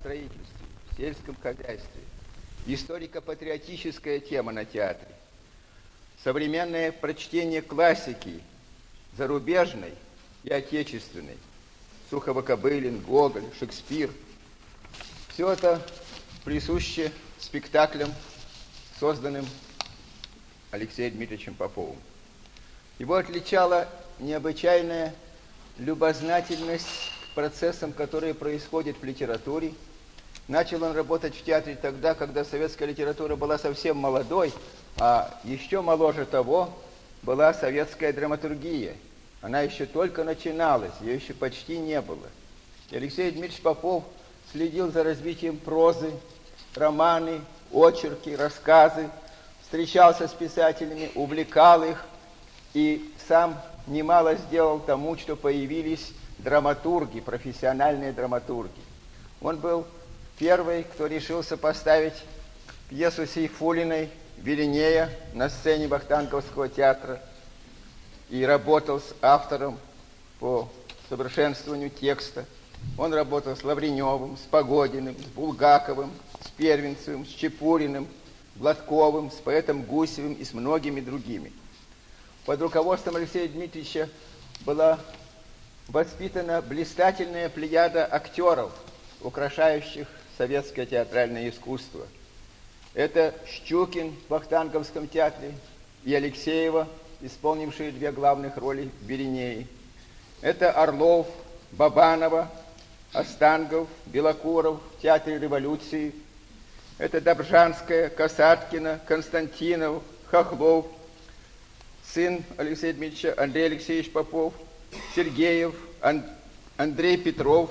строительстве, в сельском хозяйстве, историко-патриотическая тема на театре, современное прочтение классики, зарубежной и отечественной, Сухово-Кобылин, Гоголь, Шекспир. Все это присуще спектаклям, созданным Алексеем Дмитриевичем Поповым. Его отличала необычайная любознательность к процессам, которые происходят в литературе. Начал он работать в театре тогда, когда советская литература была совсем молодой, а еще моложе того была советская драматургия. Она еще только начиналась, ее еще почти не было. И Алексей Дмитриевич Попов следил за развитием прозы, романы, очерки, рассказы, встречался с писателями, увлекал их и сам немало сделал тому, что появились драматурги, профессиональные драматурги. Он был первый, кто решился поставить пьесу Сейфуллиной «Виринея» на сцене Вахтанговского театра и работал с автором по совершенствованию текста. Он работал с Лавреневым, с Погодиным, с Булгаковым, с Первенцевым, с Чепуриным, Гладковым, с поэтом Гусевым и с многими другими. Под руководством Алексея Дмитриевича была воспитана блистательная плеяда актеров, украшающих советское театральное искусство. Это Щукин в Вахтанговском театре и Алексеева, исполнившие две главных роли в «Виринее». Это Орлов, Бабанова, Остангов, Белокуров в театре революции. Это Добжанская, Касаткина, Константинов, Хохлов, сын Алексея Дмитриевича Андрей Алексеевич Попов, Сергеев, Андрей Петров,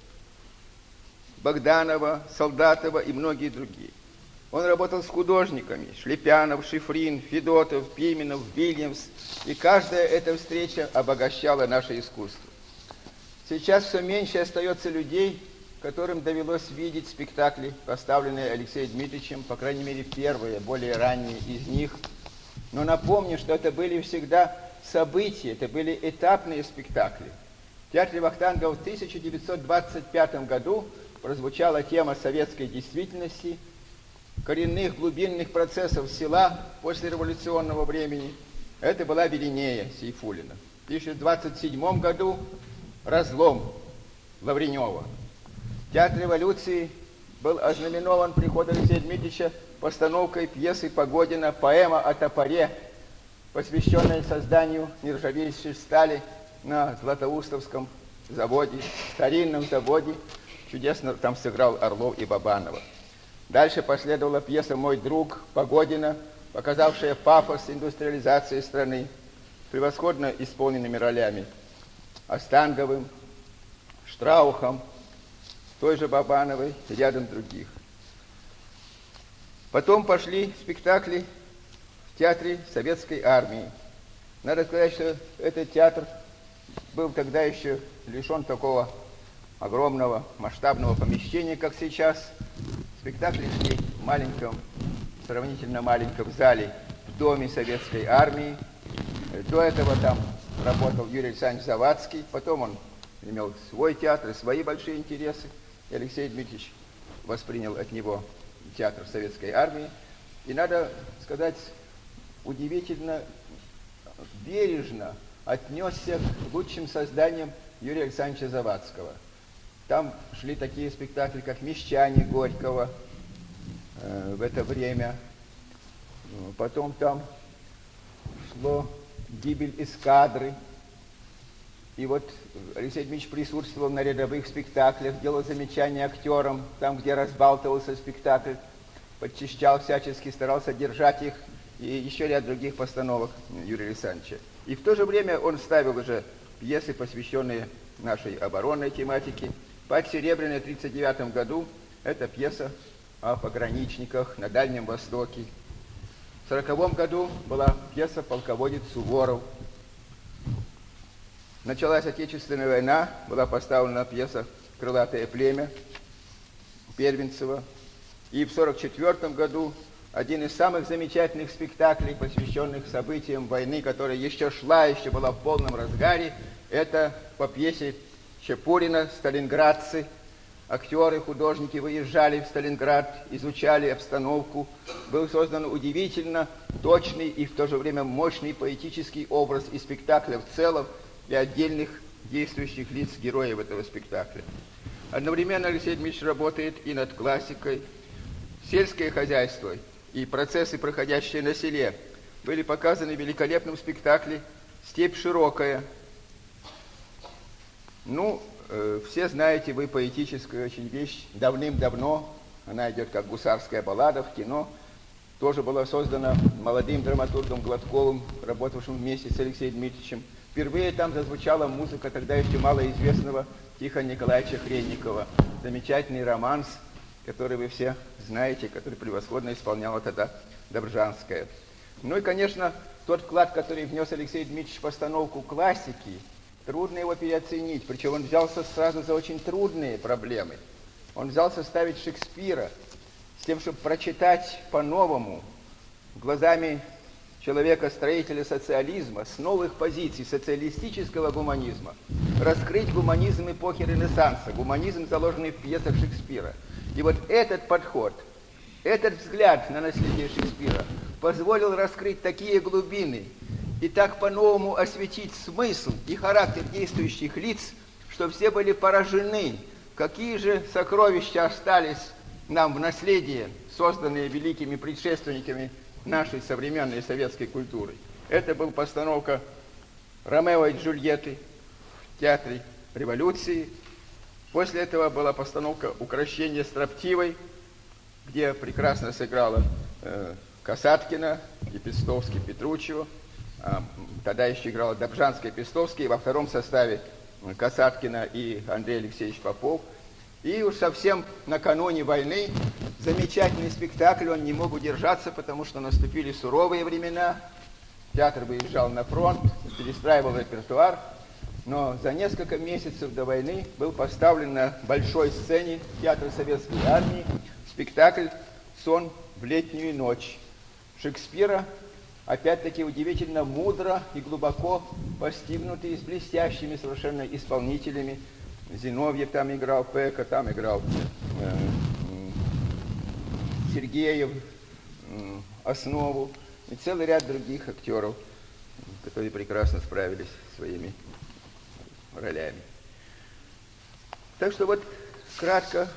Богданова, Солдатова и многие другие. Он работал с художниками: Шлепянов, Шифрин, Федотов, Пименов, Вильямс. И каждая эта встреча обогащала наше искусство. Сейчас все меньше остается людей, которым довелось видеть спектакли, поставленные Алексеем Дмитриевичем, по крайней мере, первые, более ранние из них. Но напомню, что это были всегда события, это были этапные спектакли. В театре Вахтангова в 1925 году прозвучала тема советской действительности, коренных глубинных процессов села после революционного времени. Это была «Виринея» Сейфуллина. В 1927 году «Разлом» Лавренева. Театр революции был ознаменован приход Алексея Дмитриевича постановкой пьесы Погодина «Поэма о топоре», посвященной созданию нержавеющей стали на Златоустовском заводе, старинном заводе. Чудесно там сыграл Орлов и Бабанова. Дальше последовала пьеса «Мой друг» Погодина, показавшая пафос индустриализации страны, превосходно исполненными ролями Останговым, Штраухом, той же Бабановой и рядом других. Потом пошли спектакли в театре Советской армии. Надо сказать, что этот театр был тогда еще лишен такого огромного масштабного помещения, как сейчас. Спектакли шли в маленьком, сравнительно маленьком зале в Доме Советской армии. До этого там работал Юрий Александрович Завадский, потом он имел свой театр, свои большие интересы, и Алексей Дмитриевич воспринял от него театр Советской армии. И, надо сказать, удивительно бережно отнесся к лучшим созданиям Юрия Александровича Завадского. Там шли такие спектакли, как «Мещане» Горького в это время. Потом там шло «Гибель эскадры». И вот Алексей Дмитриевич присутствовал на рядовых спектаклях, делал замечания актерам, там, где разбалтывался спектакль, подчищал всячески, старался держать их, и еще ряд других постановок Юрия Александровича. И в то же время он ставил уже пьесы, посвященные нашей оборонной тематике. «Пать Серебряная» в 1939 году – это пьеса о пограничниках на Дальнем Востоке. В 1940 году была пьеса «Полководец Суворов». Началась Отечественная война, была поставлена пьеса «Крылатое племя» Первенцева. И в 1944 году один из самых замечательных спектаклей, посвященных событиям войны, которая еще шла, еще была в полном разгаре, это по пьесе Чепурина «Сталинградцы». актеры, художники выезжали в Сталинград, изучали обстановку. Был создан удивительно точный и в то же время мощный поэтический образ и спектакля в целом, и отдельных действующих лиц героев этого спектакля. Одновременно Алексей Дмитриевич работает и над классикой. Сельское хозяйство и процессы, проходящие на селе, были показаны в великолепном спектакле «Степь широкая». Все знаете вы поэтическую очень вещь давным-давно. Она идет как гусарская баллада в кино. Тоже была создана молодым драматургом Гладковым, работавшим вместе с Алексеем Дмитриевичем. Впервые там зазвучала музыка тогда еще малоизвестного Тихона Николаевича Хренникова. Замечательный романс, который вы все знаете, который превосходно исполняла тогда Добржанская. И, конечно, тот вклад, который внес Алексей Дмитриевич в постановку классики, трудно его переоценить. Причем он взялся сразу за очень трудные проблемы. Он взялся ставить Шекспира с тем, чтобы прочитать по-новому, глазами человека-строителя социализма, с новых позиций социалистического гуманизма, раскрыть гуманизм эпохи Ренессанса, гуманизм, заложенный в пьесах Шекспира. И вот этот подход, этот взгляд на наследие Шекспира позволил раскрыть такие глубины и так по-новому осветить смысл и характер действующих лиц, что все были поражены, какие же сокровища остались нам в наследие, созданные великими предшественниками нашей современной советской культуры. Это была постановка «Ромео и Джульетты» в Театре Революции. После этого была постановка «Укрощение строптивой», где прекрасно сыграла Касаткина и Пестовский, Петруччио. Тогда еще играла Добжанская, Пестовский, во втором составе Касаткина и Андрей Алексеевич Попов. И уж совсем накануне войны замечательный спектакль, он не мог удержаться, потому что наступили суровые времена. Театр выезжал на фронт, перестраивал репертуар, но за несколько месяцев до войны был поставлен на большой сцене Театра Советской Армии спектакль «Сон в летнюю ночь» Шекспира, опять-таки удивительно мудро и глубоко постигнутый, с блестящими совершенно исполнителями. Зиновьев там играл, Пека там играл, Сергеев, Основу и целый ряд других актеров, которые прекрасно справились со своими ролями. Так что вот кратко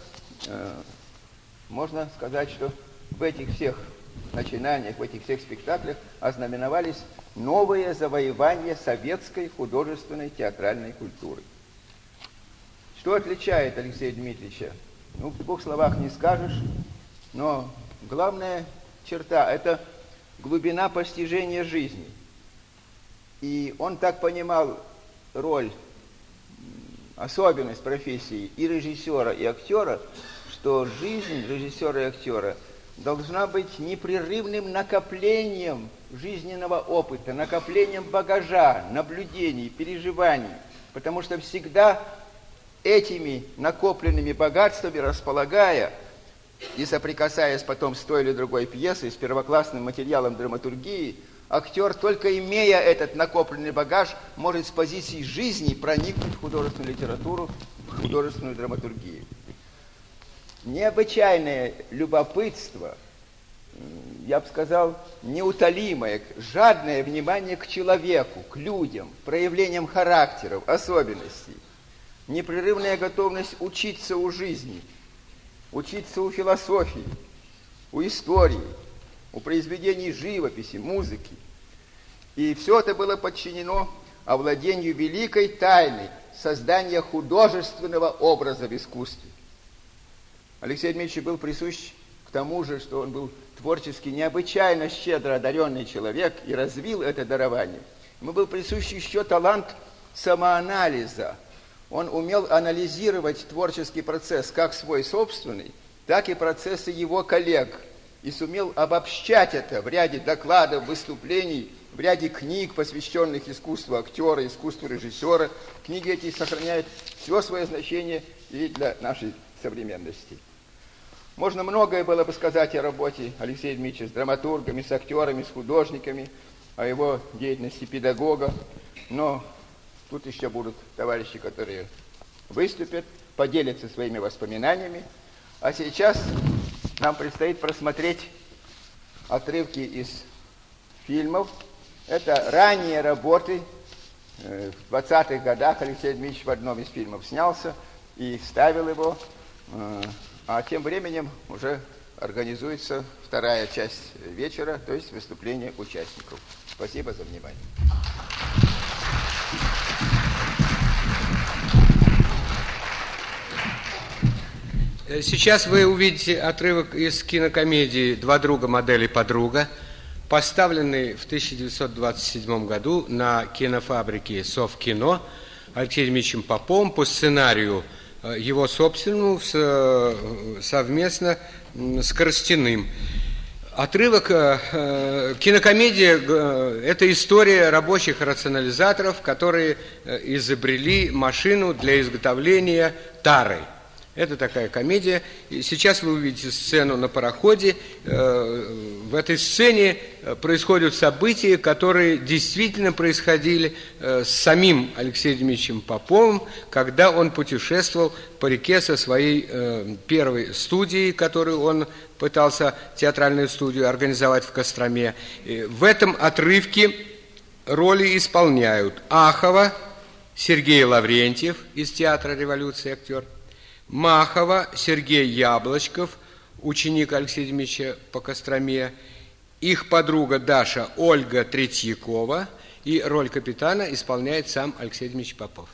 можно сказать, что в этих всех начинаниях, в этих всех спектаклях ознаменовались новые завоевания советской художественной театральной культуры. Что отличает Алексея Дмитриевича? В двух словах не скажешь, но главная черта – это глубина постижения жизни. И он так понимал роль, особенность профессии и режиссера, и актера, что жизнь режиссера и актера должна быть непрерывным накоплением жизненного опыта, накоплением багажа, наблюдений, переживаний, потому что всегда этими накопленными богатствами располагая и соприкасаясь потом с той или другой пьесой, с первоклассным материалом драматургии, актер, только имея этот накопленный багаж, может с позиции жизни проникнуть в художественную литературу, в художественную драматургию. Необычайное любопытство, я бы сказал, неутолимое, жадное внимание к человеку, к людям, проявлениям характеров, особенностей. Непрерывная готовность учиться у жизни, учиться у философии, у истории, у произведений живописи, музыки. И все это было подчинено овладению великой тайны создания художественного образа в искусстве. Алексей Дмитриевич был присущ к тому же, что он был творчески необычайно щедро одаренный человек и развил это дарование. Ему был присущ еще талант самоанализа. Он умел анализировать творческий процесс, как свой собственный, так и процессы его коллег. И сумел обобщать это в ряде докладов, выступлений, в ряде книг, посвященных искусству актера, искусству режиссера. Книги эти сохраняют все свое значение и для нашей современности. Можно многое было бы сказать о работе Алексея Дмитриевича с драматургами, с актерами, с художниками, о его деятельности педагога, но тут еще будут товарищи, которые выступят, поделится своими воспоминаниями. А сейчас нам предстоит просмотреть отрывки из фильмов. Это ранние работы. В 20-х годах Алексей Дмитриевич в одном из фильмов снялся и ставил его. А тем временем уже организуется вторая часть вечера, то есть выступление участников. Спасибо за внимание. Сейчас вы увидите отрывок из кинокомедии «Два друга, модель и подруга», поставленный в 1927 году на кинофабрике «Совкино» Алексеем Дмитриевичем Поповым по сценарию его собственному совместно с Коростяным. Отрывок, кинокомедия – это история рабочих рационализаторов, которые изобрели машину для изготовления тары. Это такая комедия. И сейчас вы увидите сцену на пароходе. В этой сцене происходят события, которые действительно происходили с самим Алексеем Дмитриевичем Поповым, когда он путешествовал по реке со своей первой студией, которую он пытался, театральную студию, организовать в Костроме. И в этом отрывке роли исполняют Ахова, Сергей Лаврентьев из театра «Революция», актер, Махова, Сергей Яблочков, ученик Алексея Дмитриевича по Костроме, их подруга Даша Ольга Третьякова, и роль капитана исполняет сам Алексей Дмитриевич Попов.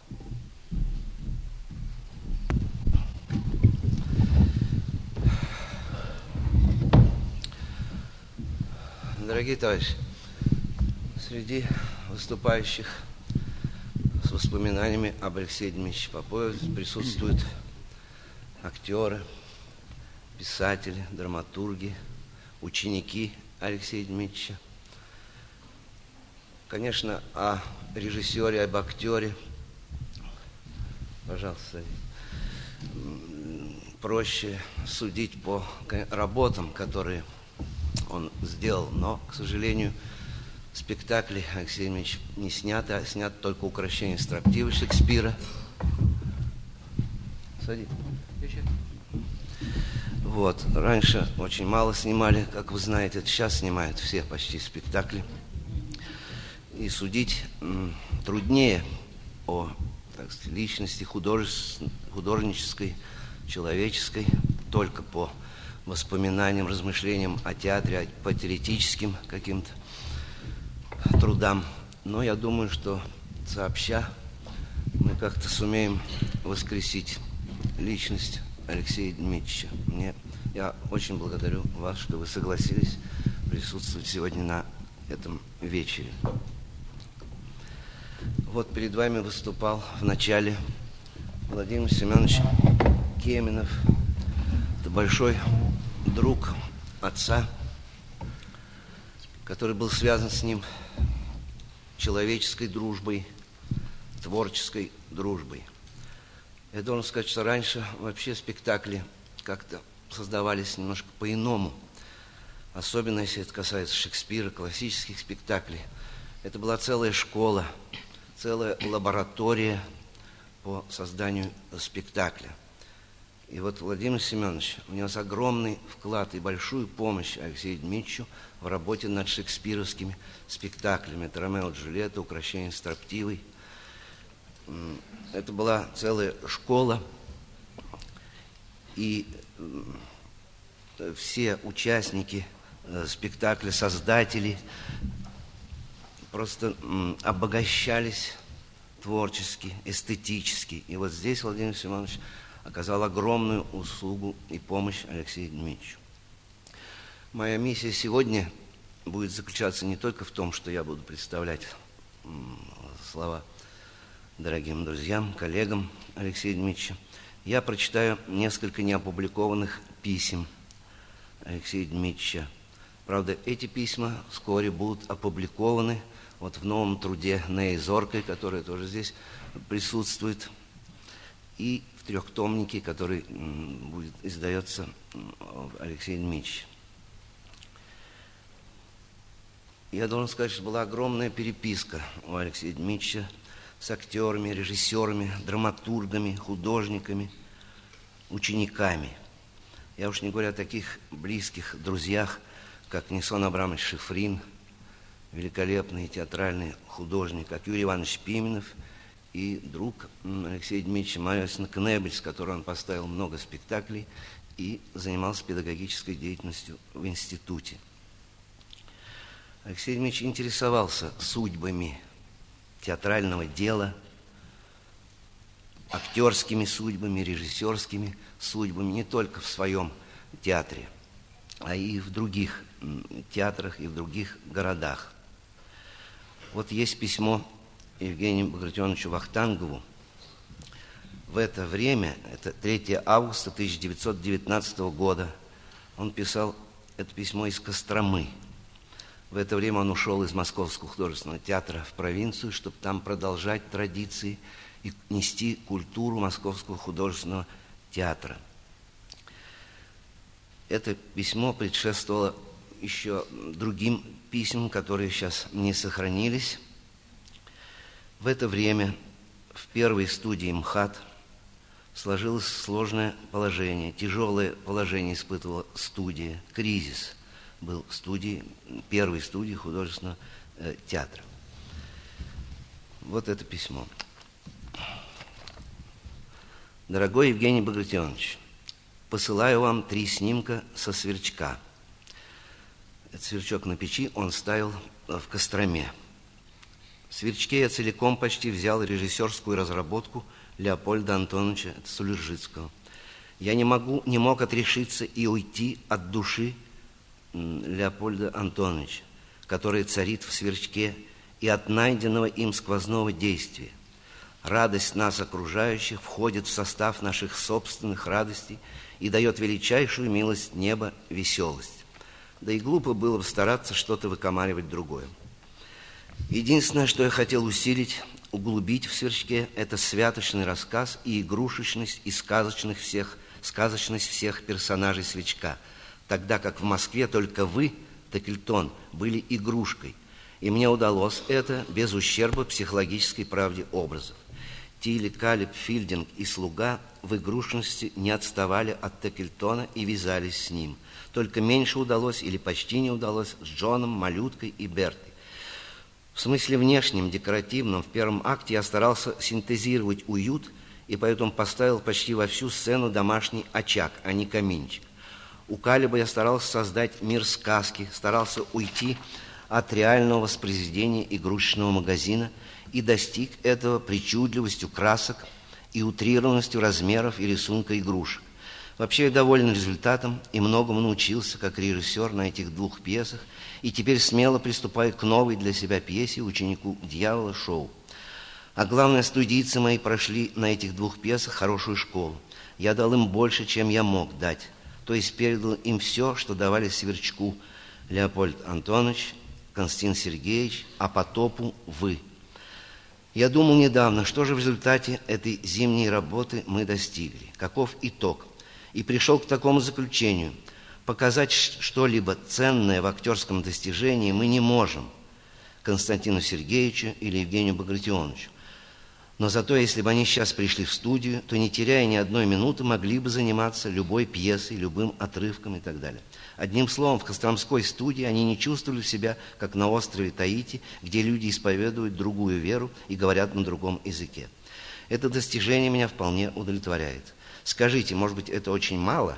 Дорогие товарищи, среди выступающих с воспоминаниями об Алексее Дмитриевиче Попове присутствуют актеры, писатели, драматурги, ученики Алексея Дмитриевича. Конечно, о режиссере, об актере, пожалуйста, проще судить по работам, которые он сделал, но, к сожалению, спектакли Алексея Дмитриевича не сняты, а снят только «Укрощение строптивой» Шекспира. Садись. Вот. Раньше очень мало снимали, как вы знаете, сейчас снимают все почти спектакли. И судить труднее о, так сказать, личности художнической, человеческой, только по воспоминаниям, размышлениям о театре, по теоретическим каким-то трудам. Но я думаю, что сообща мы как-то сумеем воскресить личность Алексея Дмитриевича. Я очень благодарю вас, что вы согласились присутствовать сегодня на этом вечере. Вот перед вами выступал в начале Владимир Семенович Кеменов. Это большой друг отца, который был связан с ним человеческой дружбой, творческой дружбой. Я должен сказать, что раньше вообще спектакли как-то создавались немножко по-иному. Особенно, если это касается Шекспира, классических спектаклей. Это была целая школа, целая лаборатория по созданию спектакля. И вот Владимир Семенович внес огромный вклад и большую помощь Алексею Дмитриевичу в работе над шекспировскими спектаклями. Это «Ромео и Джульетта», «Укрощение строптивой». Это была целая школа, и все участники спектакля, создатели просто обогащались творчески, эстетически. И вот здесь Владимир Семенович оказал огромную услугу и помощь Алексею Дмитриевичу. Моя миссия сегодня будет заключаться не только в том, что я буду представлять слова дорогим друзьям, коллегам Алексея Дмитриевича. Я прочитаю несколько неопубликованных писем Алексея Дмитриевича. Правда, эти письма вскоре будут опубликованы вот в новом труде Неи Зоркой, которая тоже здесь присутствует, и в трехтомнике, который будет издается Алексеем Дмитриевичем. Я должен сказать, что была огромная переписка у Алексея Дмитриевича с актерами, режиссерами, драматургами, художниками, учениками. Я уж не говорю о таких близких друзьях, как Несон Абрамович Шифрин, великолепный театральный художник, как Юрий Иванович Пименов и друг Алексея Дмитриевича Марьевича Кнебель, с которым он поставил много спектаклей и занимался педагогической деятельностью в институте. Алексей Дмитриевич интересовался судьбами театрального дела, актерскими судьбами, режиссерскими судьбами не только в своем театре, а и в других театрах и в других городах. Вот есть письмо Евгению Багратионовичу Вахтангову. В это время, это 3 августа 1919 года, он писал это письмо из Костромы. В это время он ушел из Московского художественного театра в провинцию, чтобы там продолжать традиции и нести культуру Московского художественного театра. Это письмо предшествовало еще другим письмам, которые сейчас не сохранились. В это время в первой студии МХАТ сложилось сложное положение, тяжелое положение испытывала студия, кризис был в студии, первой студии художественного театра. Вот это письмо. Дорогой Евгений Багратионович, посылаю вам 3 снимка со сверчка. Этот сверчок на печи он ставил в Костроме. В сверчке я целиком почти взял режиссерскую разработку Леопольда Антоновича Сулержицкого. Я не мог отрешиться и уйти от души Леопольда Антоновича, которая царит в сверчке, и от найденного им сквозного действия. Радость нас окружающих входит в состав наших собственных радостей и дает величайшую милость неба веселость. Да и глупо было бы стараться что-то выкомаривать другое. Единственное, что я хотел усилить, углубить в сверчке, это святочный рассказ и игрушечность и сказочность всех персонажей сверчка, тогда как в Москве только вы, Текельтон, были игрушкой, и мне удалось это без ущерба психологической правде образов. Тилли, Калеб, Филдинг и Слуга в игрушности не отставали от Текельтона и вязались с ним. Только меньше удалось или почти не удалось с Джоном, Малюткой и Бертой. В смысле внешнем, декоративном, в первом акте я старался синтезировать уют и поэтому поставил почти во всю сцену домашний очаг, а не каминчик. У Калеба я старался создать мир сказки, старался уйти от реального воспроизведения игрушечного магазина и достиг этого причудливостью красок и утрированностью размеров и рисунка игрушек. Вообще я доволен результатом и многому научился как режиссер на этих 2 пьесах, и теперь смело приступаю к новой для себя пьесе «Ученику дьявола» шоу. А главное, студийцы мои прошли на этих 2 пьесах хорошую школу. Я дал им больше, чем я мог дать, то есть передал им все, что давали Сверчку Леопольд Антонович, Константин Сергеевич, а Потопу вы. Я думал недавно, что же в результате этой зимней работы мы достигли, каков итог, и пришел к такому заключению: показать что-либо ценное в актерском достижении мы не можем Константину Сергеевичу или Евгению Багратионовичу. Но зато, если бы они сейчас пришли в студию, то, не теряя ни одной минуты, могли бы заниматься любой пьесой, любым отрывком и так далее. Одним словом, в Костромской студии они не чувствовали себя, как на острове Таити, где люди исповедуют другую веру и говорят на другом языке. Это достижение меня вполне удовлетворяет. Скажите, может быть, это очень мало?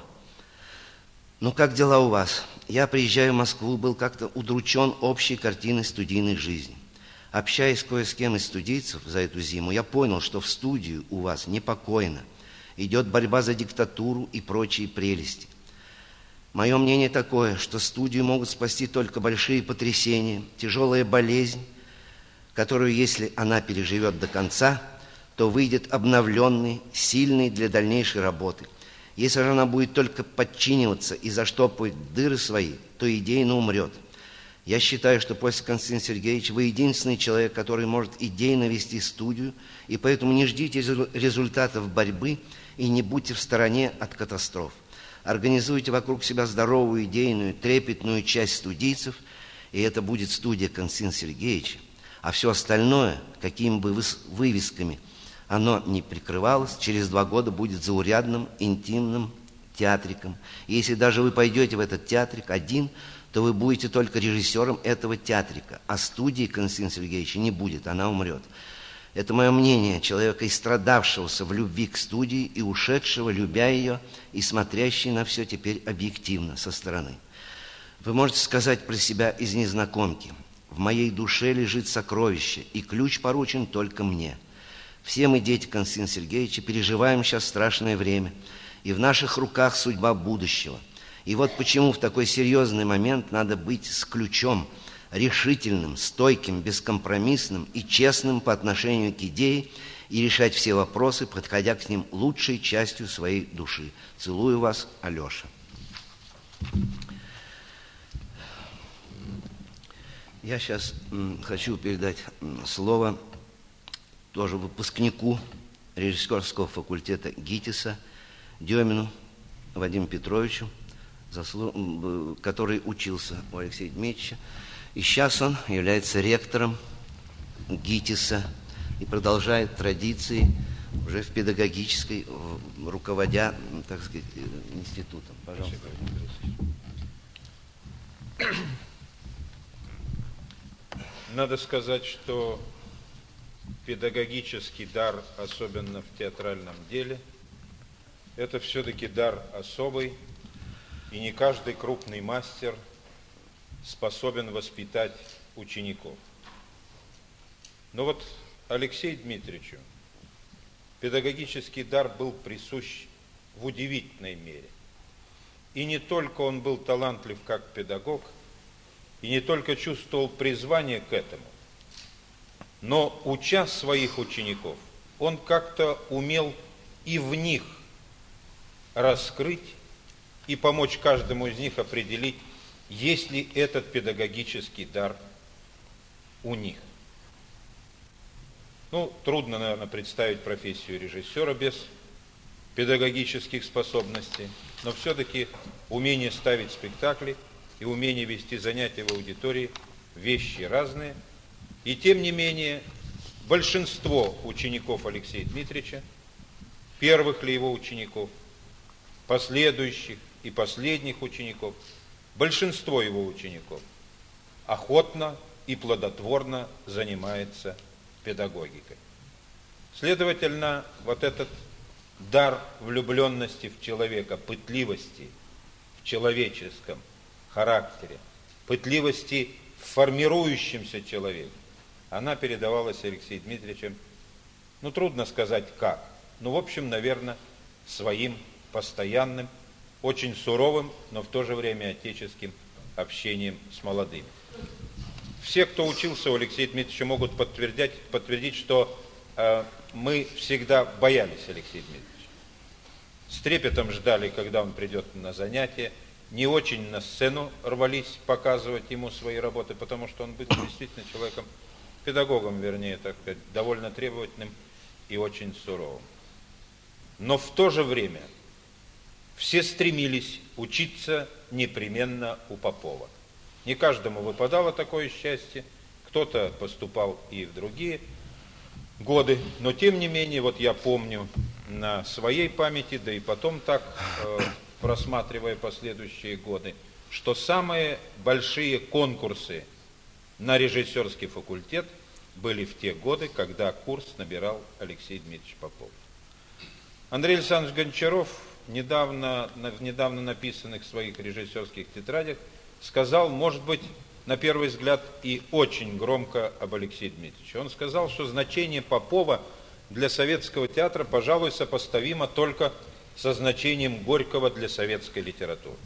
Но как дела у вас? Я, приезжая в Москву, был как-то удручен общей картиной студийной жизни. Общаясь кое с кем из студийцев за эту зиму, я понял, что в студию у вас непокойно. Идет борьба за диктатуру и прочие прелести. Мое мнение такое, что студию могут спасти только большие потрясения, тяжелая болезнь, которую, если она переживет до конца, то выйдет обновленной, сильной для дальнейшей работы. Если же она будет только подчиниваться и заштопывать дыры свои, то идейно умрет. Я считаю, что после Константина Сергеевича вы единственный человек, который может идейно вести студию, и поэтому не ждите результатов борьбы и не будьте в стороне от катастроф. Организуйте вокруг себя здоровую, идейную, трепетную часть студийцев, и это будет студия Константина Сергеевича. А все остальное, какими бы вывесками оно не прикрывалось, через 2 года будет заурядным, интимным театриком. И если даже вы пойдете в этот театрик один, то вы будете только режиссером этого театрика, а студии Константина Сергеевича не будет, она умрет. Это мое мнение, человека, истрадавшегося в любви к студии и ушедшего, любя ее, и смотрящий на все теперь объективно, со стороны. Вы можете сказать про себя из незнакомки: в моей душе лежит сокровище, и ключ поручен только мне. Все мы, дети Константина Сергеевича, переживаем сейчас страшное время, и в наших руках судьба будущего. И вот почему в такой серьезный момент надо быть с ключом, решительным, стойким, бескомпромиссным и честным по отношению к идее и решать все вопросы, подходя к ним лучшей частью своей души. Целую вас, Алеша. Я сейчас хочу передать слово тоже выпускнику режиссерского факультета ГИТИСа Демину Вадиму Петровичу, который учился у Алексея Дмитриевича. И сейчас он является ректором ГИТИСа и продолжает традиции уже в педагогической, руководя, так сказать, институтом. Пожалуйста. Надо сказать, что педагогический дар, особенно в театральном деле, это все-таки дар особый, и не каждый крупный мастер способен воспитать учеников. Но вот Алексею Дмитриевичу педагогический дар был присущ в удивительной мере. И не только он был талантлив как педагог, и не только чувствовал призвание к этому, но, уча своих учеников, он как-то умел и в них раскрыть и помочь каждому из них определить, есть ли этот педагогический дар у них. Ну, трудно, наверное, представить профессию режиссера без педагогических способностей, но все-таки умение ставить спектакли и умение вести занятия в аудитории – вещи разные. И тем не менее, большинство учеников Алексея Дмитриевича, первых ли его учеников, последующих и последних учеников, большинство его учеников охотно и плодотворно занимается педагогикой. Следовательно, вот этот дар влюбленности в человека, пытливости в человеческом характере, пытливости в формирующемся человеке, она передавалась Алексеем Дмитриевичем, ну, трудно сказать как, но, в общем, наверное, своим постоянным, очень суровым, но в то же время отеческим общением с молодыми. Все, кто учился у Алексея Дмитриевича, могут подтвердить, что мы всегда боялись Алексея Дмитриевича. С трепетом ждали, когда он придет на занятия, не очень на сцену рвались показывать ему свои работы, потому что он был действительно человеком, педагогом, вернее, так сказать, довольно требовательным и очень суровым. Но в то же время все стремились учиться непременно у Попова. Не каждому выпадало такое счастье, кто-то поступал и в другие годы, но тем не менее, вот я помню на своей памяти, да и потом так, просматривая последующие годы, что самые большие конкурсы на режиссерский факультет были в те годы, когда курс набирал Алексей Дмитриевич Попов. Андрей Александрович Гончаров в недавно написанных своих режиссерских тетрадях сказал, может быть, на первый взгляд и очень громко об Алексее Дмитриевиче. Он сказал, что значение Попова для советского театра, пожалуй, сопоставимо только со значением Горького для советской литературы.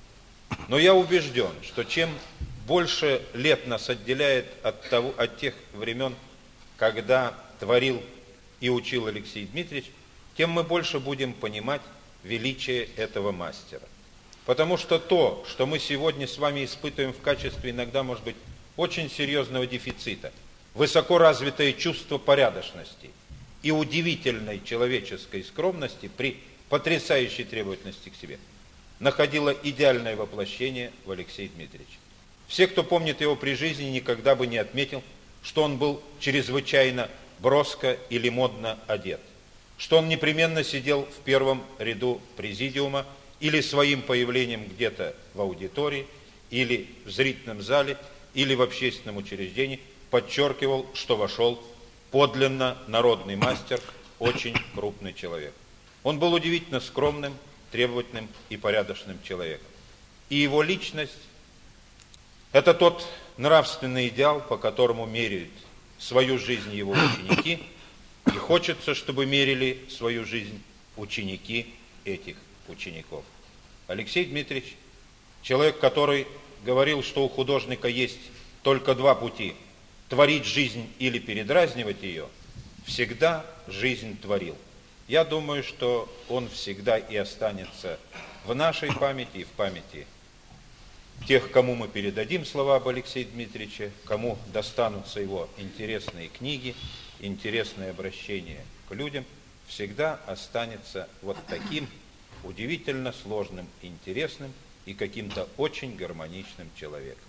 Но я убежден, что чем больше лет нас отделяет от тех времен, когда творил и учил Алексей Дмитриевич, тем мы больше будем понимать величие этого мастера. Потому что то, что мы сегодня с вами испытываем в качестве иногда, может быть, очень серьезного дефицита, высоко развитое чувство порядочности и удивительной человеческой скромности при потрясающей требовательности к себе, находило идеальное воплощение в Алексее Дмитриевиче. Все, кто помнит его при жизни, никогда бы не отметил, что он был чрезвычайно броско или модно одет, что он непременно сидел в первом ряду президиума или своим появлением где-то в аудитории, или в зрительном зале, или в общественном учреждении подчеркивал, что вошел подлинно народный мастер, очень крупный человек. Он был удивительно скромным, требовательным и порядочным человеком. И его личность – это тот нравственный идеал, по которому меряют свою жизнь его ученики, и хочется, чтобы мерили свою жизнь ученики этих учеников. Алексей Дмитриевич – человек, который говорил, что у художника есть только два пути – творить жизнь или передразнивать ее, всегда жизнь творил. Я думаю, что он всегда и останется в нашей памяти и в памяти тех, кому мы передадим слова об Алексее Дмитриевиче, кому достанутся его интересные книги, интересные обращения к людям, всегда останется вот таким удивительно сложным, интересным и каким-то очень гармоничным человеком.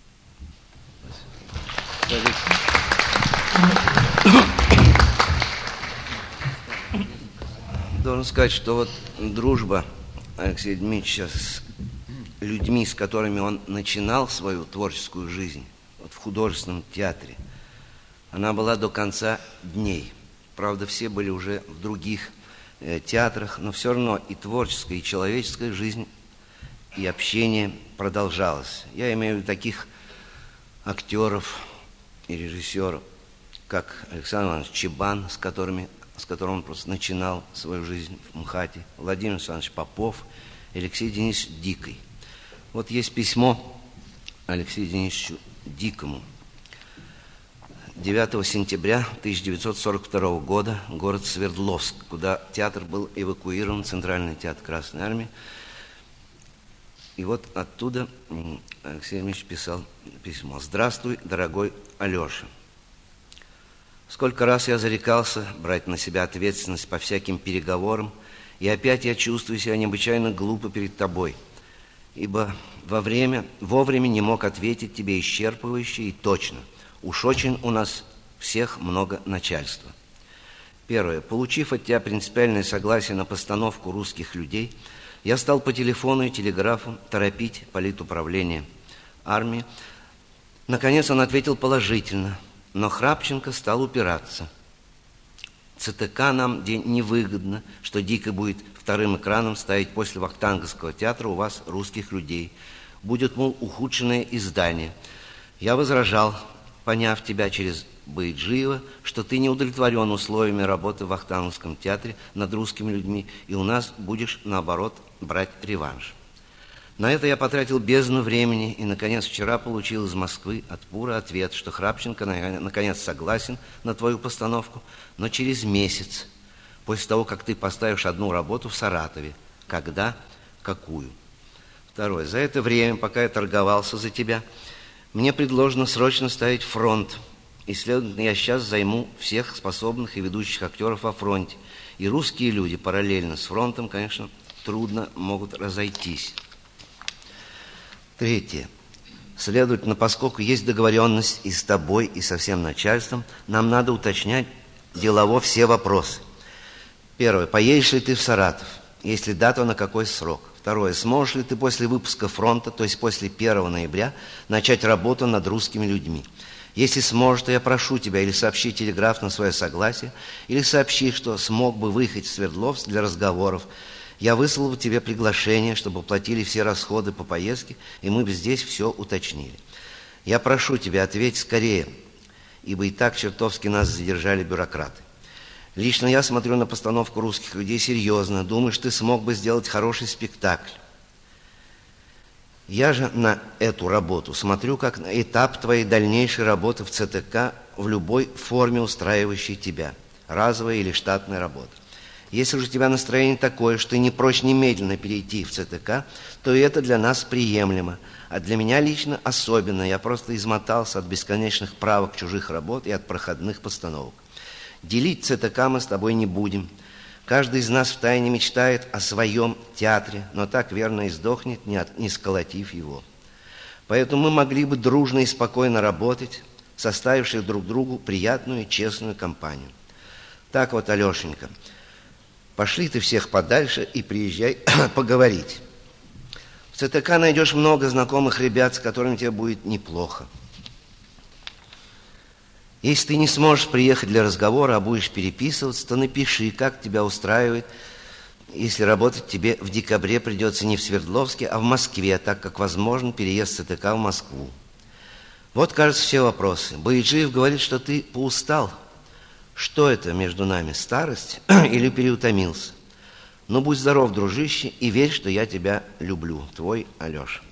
Должен сказать, что вот дружба Алексея Дмитриевича с людьми, с которыми он начинал свою творческую жизнь, вот в художественном театре, она была до конца дней. Правда, все были уже в других театрах, но все равно и творческая, и человеческая жизнь, и общение продолжалось. Я имею в виду таких актеров и режиссеров, как Александр Иванович Чебан, с которым он просто начинал свою жизнь в МХАТе, Владимир Александрович Попов, Алексей Денисович Дикий. Вот есть письмо Алексею Денисовичу Дикому. 9 сентября 1942 года, город Свердловск, куда театр был эвакуирован, Центральный театр Красной Армии. И вот оттуда Алексей Дмитриевич писал письмо. «Здравствуй, дорогой Алеша. Сколько раз я зарекался брать на себя ответственность по всяким переговорам, и опять я чувствую себя необычайно глупо перед тобой, ибо вовремя не мог ответить тебе исчерпывающе и точно. Уж очень у нас всех много начальства. Первое. Получив от тебя принципиальное согласие на постановку «Русских людей», я стал по телефону и телеграфу торопить политуправление армии. Наконец он ответил положительно, но Храпченко стал упираться. ЦТК нам невыгодно, что дико будет вторым экраном ставить после Вахтанговского театра у вас «Русских людей». Будет, мол, ухудшенное издание. Я возражал, поняв тебя через Байджиева, что ты не удовлетворен условиями работы в Вахтанговском театре над русскими людьми, и у нас будешь, наоборот, брать реванш. На это я потратил бездну времени, и, наконец, вчера получил из Москвы от Пура ответ, что Храпченко, наконец, согласен на твою постановку, но через месяц, после того, как ты поставишь одну работу в Саратове. Когда? Какую? Второе. За это время, пока я торговался за тебя, мне предложено срочно ставить фронт, и, следовательно, я сейчас займу всех способных и ведущих актеров во фронте. И русские люди параллельно с фронтом, конечно, трудно могут разойтись. Третье. Следовательно, поскольку есть договоренность и с тобой, и со всем начальством, нам надо уточнять делово все вопросы. Первое. Поедешь ли ты в Саратов? Если да, то на какой срок? Второе. Сможешь ли ты после выпуска фронта, то есть после 1 ноября, начать работу над русскими людьми? Если сможешь, то я прошу тебя или сообщи телеграфно свое согласие, или сообщи, что смог бы выехать в Свердловск для разговоров. Я выслал бы тебе приглашение, чтобы оплатили все расходы по поездке, и мы бы здесь все уточнили. Я прошу тебя, ответь скорее, ибо и так чертовски нас задержали бюрократы. Лично я смотрю на постановку «Русских людей» серьезно. Думаю, что ты смог бы сделать хороший спектакль. Я же на эту работу смотрю как на этап твоей дальнейшей работы в ЦТК в любой форме, устраивающей тебя. Разовая или штатная работа. Если же у тебя настроение такое, что ты не прочь немедленно перейти в ЦТК, то и это для нас приемлемо. А для меня лично особенно. Я просто измотался от бесконечных правок чужих работ и от проходных постановок. Делить ЦТК мы с тобой не будем. Каждый из нас втайне мечтает о своем театре, но так верно и сдохнет, не сколотив его. Поэтому мы могли бы дружно и спокойно работать, составивших друг другу приятную и честную компанию. Так вот, Алешенька, пошли ты всех подальше и приезжай поговорить. В ЦТК найдешь много знакомых ребят, с которыми тебе будет неплохо. Если ты не сможешь приехать для разговора, а будешь переписываться, то напиши, как тебя устраивает, если работать тебе в декабре придется не в Свердловске, а в Москве, так как возможен переезд ЦТК в Москву. Вот, кажется, все вопросы. Бояджиев говорит, что ты поустал. Что это между нами, старость или переутомился? Ну, будь здоров, дружище, и верь, что я тебя люблю. Твой Алеша.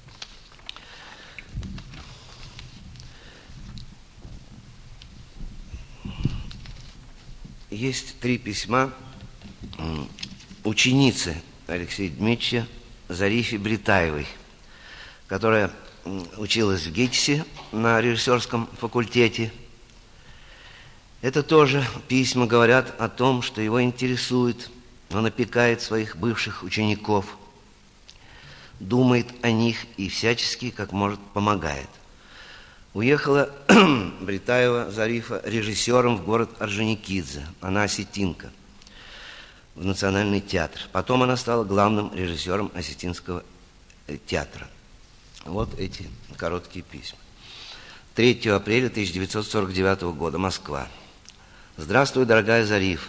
Есть 3 письма ученицы Алексея Дмитриевича Зарифе Бритаевой, которая училась в ГИТИСе на режиссерском факультете. Это тоже письма говорят о том, что его интересует. Он опекает своих бывших учеников, думает о них и всячески, как может, помогает. Уехала Бритаева Зарифа режиссером в город Орджоникидзе. Она осетинка, в Национальный театр. Потом она стала главным режиссером Осетинского театра. Вот эти короткие письма. 3 апреля 1949 года, Москва. Здравствуй, дорогая Зарифа.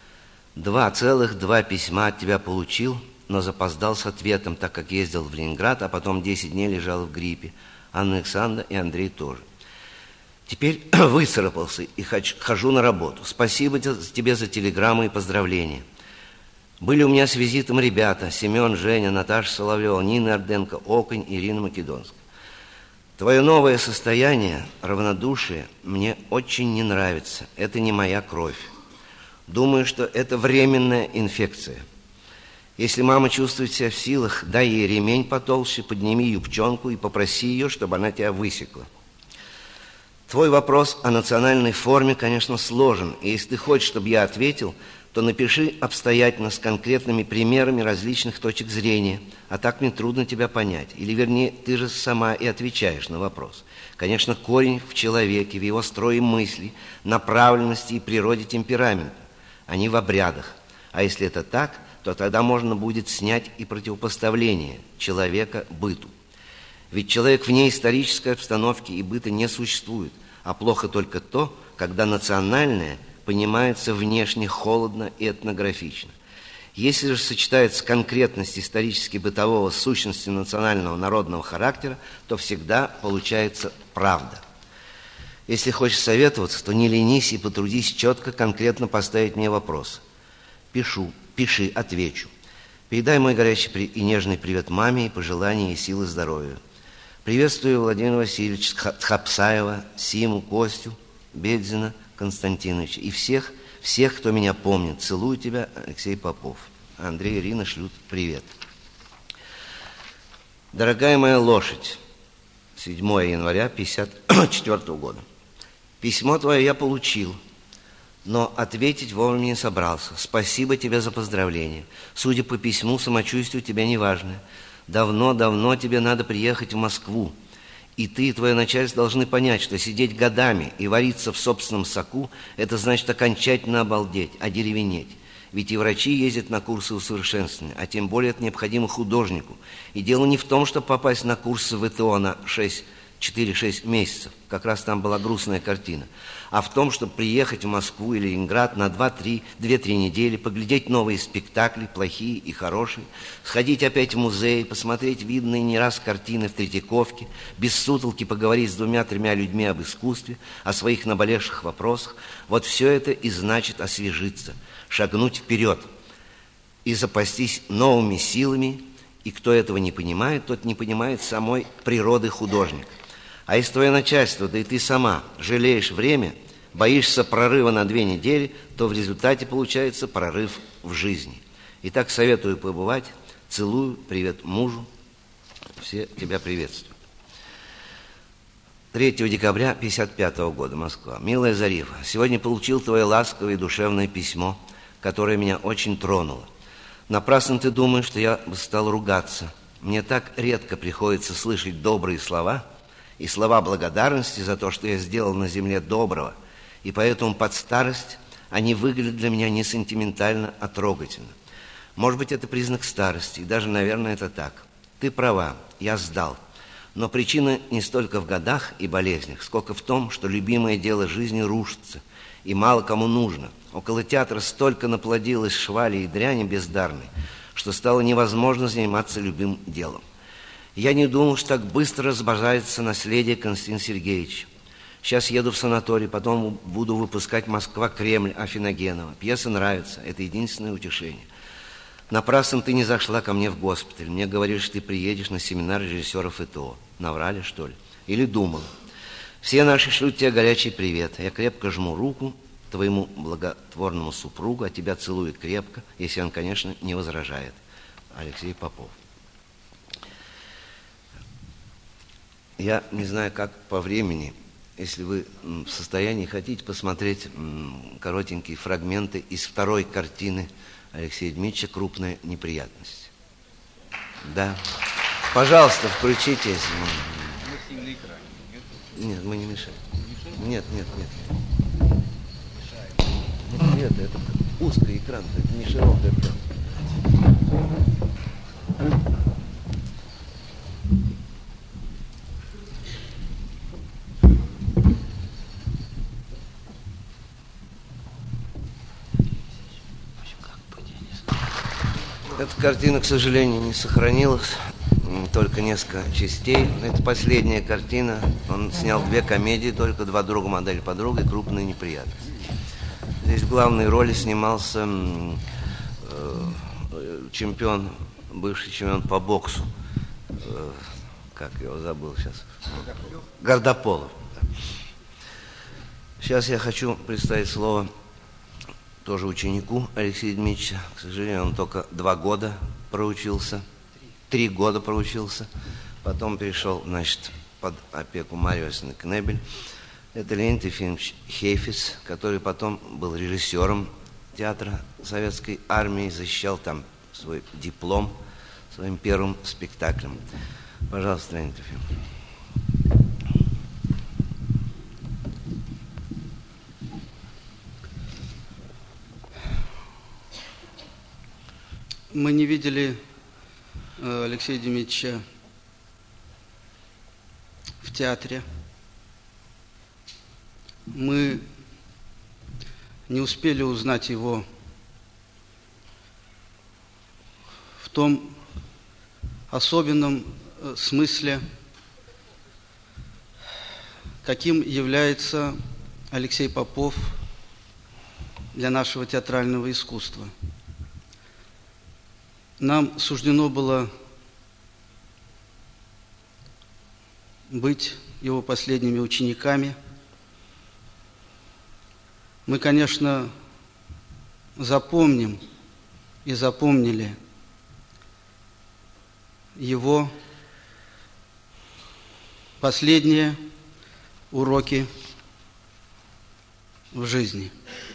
2 письма от тебя получил, но запоздал с ответом, так как ездил в Ленинград, а потом 10 дней лежал в гриппе. Анна Александровна и Андрей тоже. Теперь выцарапался и хожу на работу. Спасибо тебе за телеграммы и поздравления. Были у меня с визитом ребята: Семен, Женя, Наташа Соловьева, Нина Орденко, Окунь, Ирина Македонская. Твое новое состояние, равнодушие, мне очень не нравится. Это не моя кровь. Думаю, что это временная инфекция. Если мама чувствует себя в силах, дай ей ремень потолще, подними юбчонку и попроси ее, чтобы она тебя высекла. Твой вопрос о национальной форме, конечно, сложен. И если ты хочешь, чтобы я ответил, то напиши обстоятельно, с конкретными примерами различных точек зрения. А так мне трудно тебя понять. Или, вернее, ты же сама и отвечаешь на вопрос. Конечно, корень в человеке, в его строе мыслей, направленности и природе темперамента, а не в обрядах. А если это так, то тогда можно будет снять и противопоставление человека быту. Ведь человек вне исторической обстановки и быта не существует, а плохо только то, когда национальное понимается внешне холодно и этнографично. Если же сочетается конкретность исторически-бытового с сущностью национального народного характера, то всегда получается правда. Если хочешь советоваться, то не ленись и потрудись четко, конкретно поставить мне вопрос. Пиши, отвечу. Передай мой горячий и нежный привет маме и пожелания ей силы здоровья. Приветствую Владимира Васильевича Хапсаева, Симу, Костю, Бедзина, Константиновича и всех, кто меня помнит. Целую тебя, Алексей Попов. Андрей и Ирина шлют привет. Дорогая моя лошадь, 7 января 1954 года. Письмо твое я получил, но ответить вовремя не собрался. Спасибо тебе за поздравление. Судя по письму, самочувствие у тебя неважное. Давно тебе надо приехать в Москву. И ты, и твое начальство должны понять, что сидеть годами и вариться в собственном соку – это значит окончательно обалдеть, одеревенеть. Ведь и врачи ездят на курсы усовершенствования, а тем более это необходимо художнику. И дело не в том, чтобы попасть на курсы ВТО на 4-6 месяцев, как раз там была грустная картина, а в том, чтобы приехать в Москву или Ленинград на 2-3 недели, поглядеть новые спектакли, плохие и хорошие, сходить опять в музей, посмотреть видные не раз картины в Третьяковке, без сутолки поговорить с 2-3 людьми об искусстве, о своих наболевших вопросах. Вот все это и значит освежиться, шагнуть вперед и запастись новыми силами. И кто этого не понимает, тот не понимает самой природы художника. А если твое начальство, да и ты сама жалеешь время, боишься прорыва на 2 недели, то в результате получается прорыв в жизни. Итак, советую побывать. Целую. Привет мужу. Все тебя приветствуют. 3 декабря 1955 года, Москва. Милая Зарифа, сегодня получил твое ласковое и душевное письмо, которое меня очень тронуло. Напрасно ты думаешь, что я стал ругаться. Мне так редко приходится слышать добрые слова и слова благодарности за то, что я сделал на земле доброго, и поэтому под старость они выглядят для меня не сентиментально, а трогательно. Может быть, это признак старости, и даже, наверное, это так. Ты права, я сдал. Но причина не столько в годах и болезнях, сколько в том, что любимое дело жизни рушится, и мало кому нужно. Около театра столько наплодилось швали и дряни бездарной, что стало невозможно заниматься любимым делом. Я не думал, что так быстро разбожается наследие Константина Сергеевича. Сейчас еду в санаторий, потом буду выпускать «Москва-Кремль» Афиногенова. Пьеса нравится, это единственное утешение. Напрасно ты не зашла ко мне в госпиталь. Мне говорили, что ты приедешь на семинар режиссеров ИТО. Наврали, что ли? Или думала? Все наши шлют тебе горячий привет. Я крепко жму руку твоему благотворному супругу, а тебя целую крепко, если он, конечно, не возражает. Алексей Попов. Я не знаю, как по времени, если вы в состоянии хотите посмотреть коротенькие фрагменты из второй картины Алексея Дмитриевича «Крупная неприятность». Да. Пожалуйста, включите, если можно. Нет, мы не мешаем. Нет. Нет, это узкий экран, это не широкий экран. Эта картина, к сожалению, не сохранилась, только несколько частей. Это последняя картина. Он снял 2 комедии, только «Два друга, модель подруга» и «Крупные неприятности». Здесь в главной роли снимался бывший чемпион по боксу. Как его забыл сейчас? Гордополов. Сейчас я хочу представить слово тоже ученику Алексея Дмитриевича. К сожалению, он только 2 года проучился, 3 года проучился. Потом перешел, значит, под опеку Марии Иосифовны Кнебель. Это Леонид Ефимович Хейфиц, который потом был режиссером театра Советской Армии, защищал там свой диплом своим первым спектаклем. Пожалуйста, Леонид Ефимович. Мы не видели Алексея Дмитриевича в театре. Мы не успели узнать его в том особенном смысле, каким является Алексей Попов для нашего театрального искусства. Нам суждено было быть его последними учениками. Мы, конечно, запомним и запомнили его последние уроки в жизни.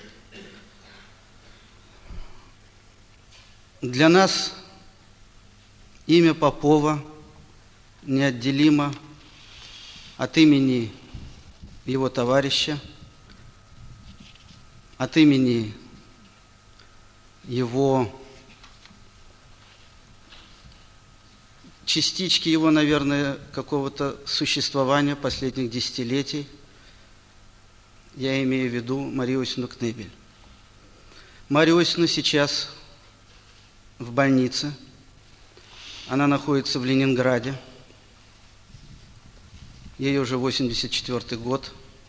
Для нас имя Попова неотделимо от имени его товарища, от имени его частички его, наверное, какого-то существования последних десятилетий. Я имею в виду Марию Иосифовну Кнебель. Мария Иосифовна сейчас в больнице. Она находится в Ленинграде. Ей уже 84 год.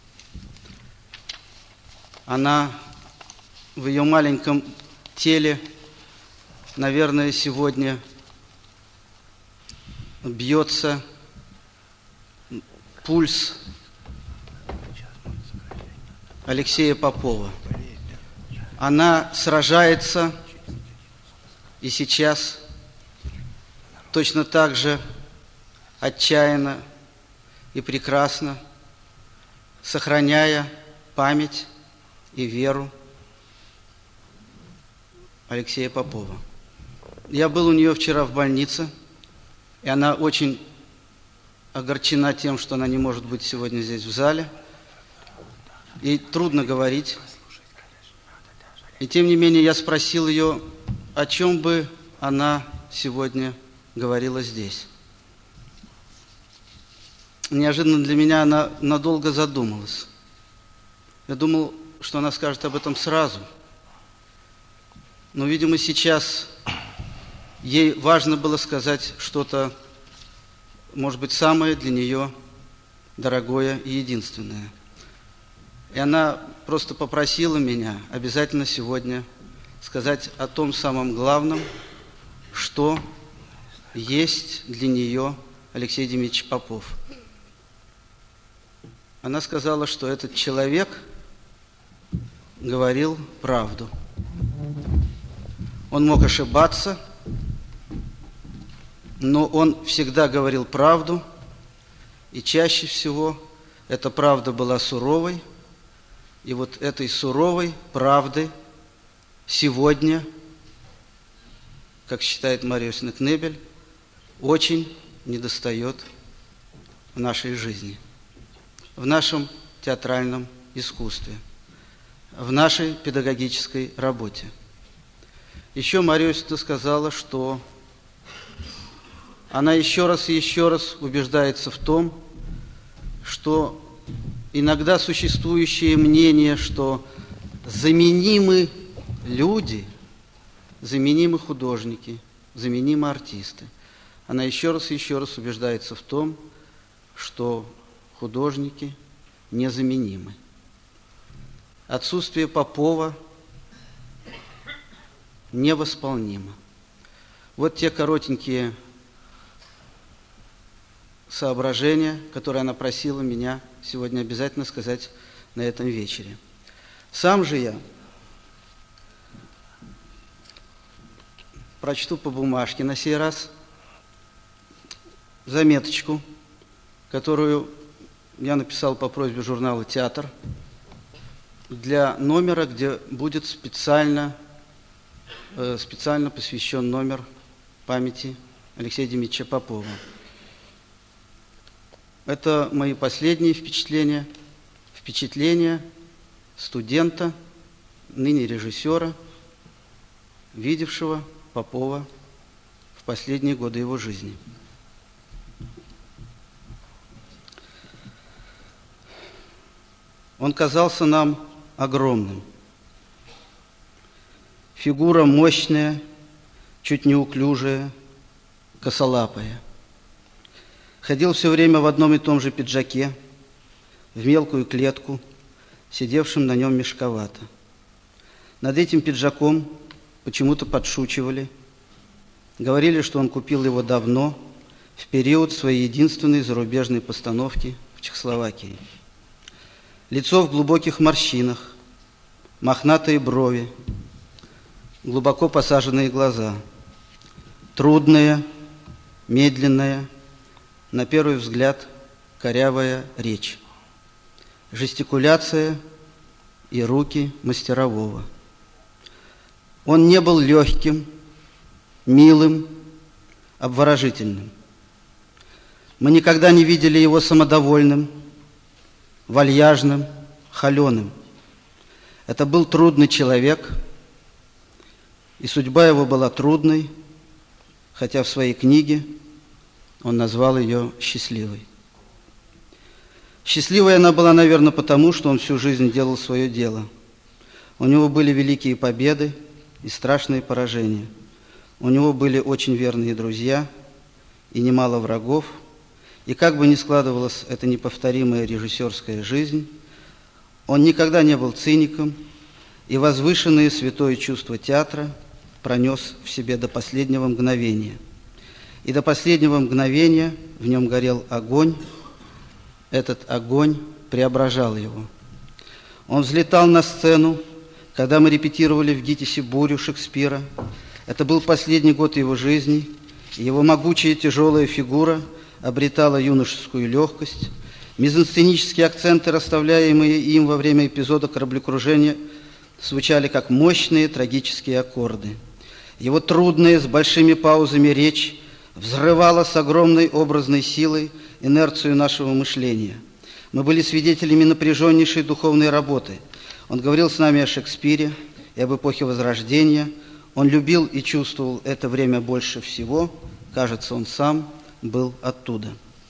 Она в ее маленьком теле, наверное, сегодня бьется пульс Алексея Попова. Она сражается и сейчас точно так же отчаянно и прекрасно, сохраняя память и веру Алексея Попова. Я был у нее вчера в больнице, и она очень огорчена тем, что она не может быть сегодня здесь в зале. Ей трудно говорить. И тем не менее я спросил ее, о чем бы она сегодня говорила здесь. Неожиданно для меня она надолго задумалась. Я думал, что она скажет об этом сразу. Но, видимо, сейчас ей важно было сказать что-то, может быть, самое для нее дорогое и единственное. И она просто попросила меня обязательно сегодня сказать о том самом главном, что есть для нее Алексей Демидович Попов. Она сказала, что этот человек говорил правду. Он мог ошибаться, но он всегда говорил правду, и чаще всего эта правда была суровой, и вот этой суровой правды сегодня, как считает Мария Иосифовна Кнебель, очень недостает в нашей жизни, в нашем театральном искусстве, в нашей педагогической работе. Еще Мария Иосифовна сказала, что она еще раз и еще раз убеждается в том, что иногда существующее мнение, что заменимы люди, заменимы художники, заменимы артисты. Она еще раз и еще раз убеждается в том, что художники незаменимы. Отсутствие Попова невосполнимо. Вот те коротенькие соображения, которые она просила меня сегодня обязательно сказать на этом вечере. Сам же я прочту по бумажке на сей раз заметочку, которую я написал по просьбе журнала «Театр» для номера, где будет специально посвящен номер памяти Алексея Демидовича Попова. Это мои последние впечатления, впечатления студента, ныне режиссера, видевшего Попова в последние годы его жизни. Он казался нам огромным. Фигура мощная, чуть неуклюжая, косолапая. Ходил все время в одном и том же пиджаке, в мелкую клетку, сидевшим на нем мешковато. Над этим пиджаком почему-то подшучивали. Говорили, что он купил его давно, в период своей единственной зарубежной постановки в Чехословакии. Лицо в глубоких морщинах, мохнатые брови, глубоко посаженные глаза, трудная, медленная, на первый взгляд, корявая речь, жестикуляция и руки мастерового. Он не был легким, милым, обворожительным. Мы никогда не видели его самодовольным, вальяжным, холеным. Это был трудный человек, и судьба его была трудной, хотя в своей книге он назвал ее счастливой. Счастливой она была, наверное, потому, что он всю жизнь делал свое дело. У него были великие победы и страшные поражения. У него были очень верные друзья и немало врагов. И как бы ни складывалась эта неповторимая режиссерская жизнь, он никогда не был циником, и возвышенное святое чувство театра пронес в себе до последнего мгновения. И до последнего мгновения в нем горел огонь. Этот огонь преображал его. Он взлетал на сцену, когда мы репетировали в ГИТИСе «Бурю» Шекспира. Это был последний год его жизни, и его могучая тяжелая фигура обретала юношескую легкость. Мизансценические акценты, расставляемые им во время эпизода кораблекружения, звучали как мощные трагические аккорды. Его трудная, с большими паузами речь взрывала с огромной образной силой инерцию нашего мышления. Мы были свидетелями напряженнейшей духовной работы. Он говорил с нами о Шекспире и об эпохе Возрождения. Он любил и чувствовал это время больше всего. Кажется, он сам был оттуда.